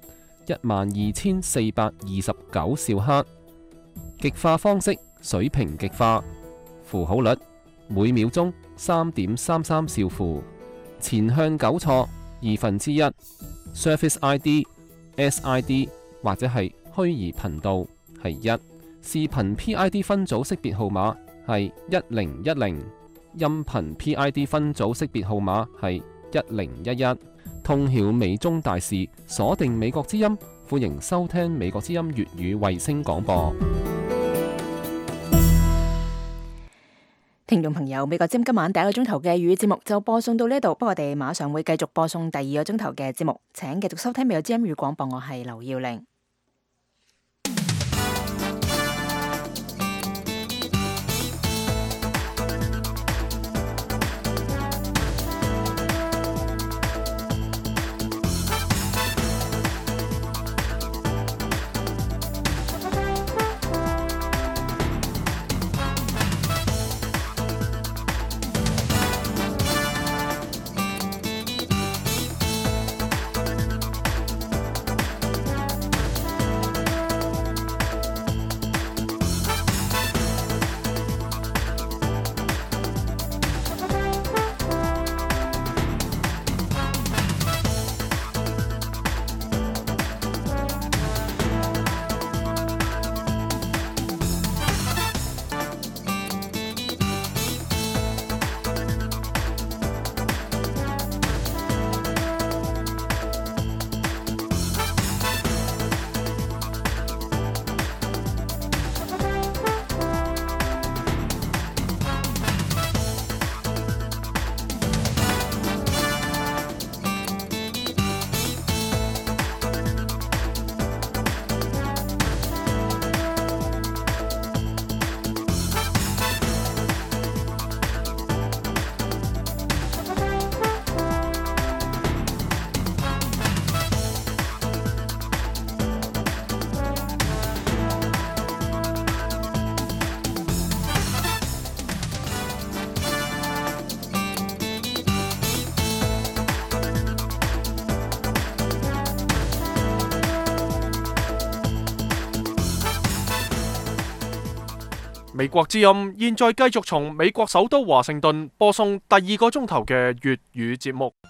12429兆赫，極化方式水平極化，符號率每秒鐘3.33兆符，前向糾錯1/2， Surface ID SID 或者係虛擬頻道係1，視頻 PID 分組識別號碼係1010，音頻 PID 分組識別號碼係1011。通曉美中大事，鎖定美國之音，歡迎收聽美國之音粵語衛星廣播。 聽眾朋友，美國之音今晚第一個鐘頭嘅粵語節目就播送到呢度，不過我哋馬上會繼續播送第二個鐘頭嘅節目，請繼續收聽美國之音粵語廣播，我係劉耀玲。 美國之音現在繼續從美國首都華盛頓播送第2個鐘頭嘅粵語節目。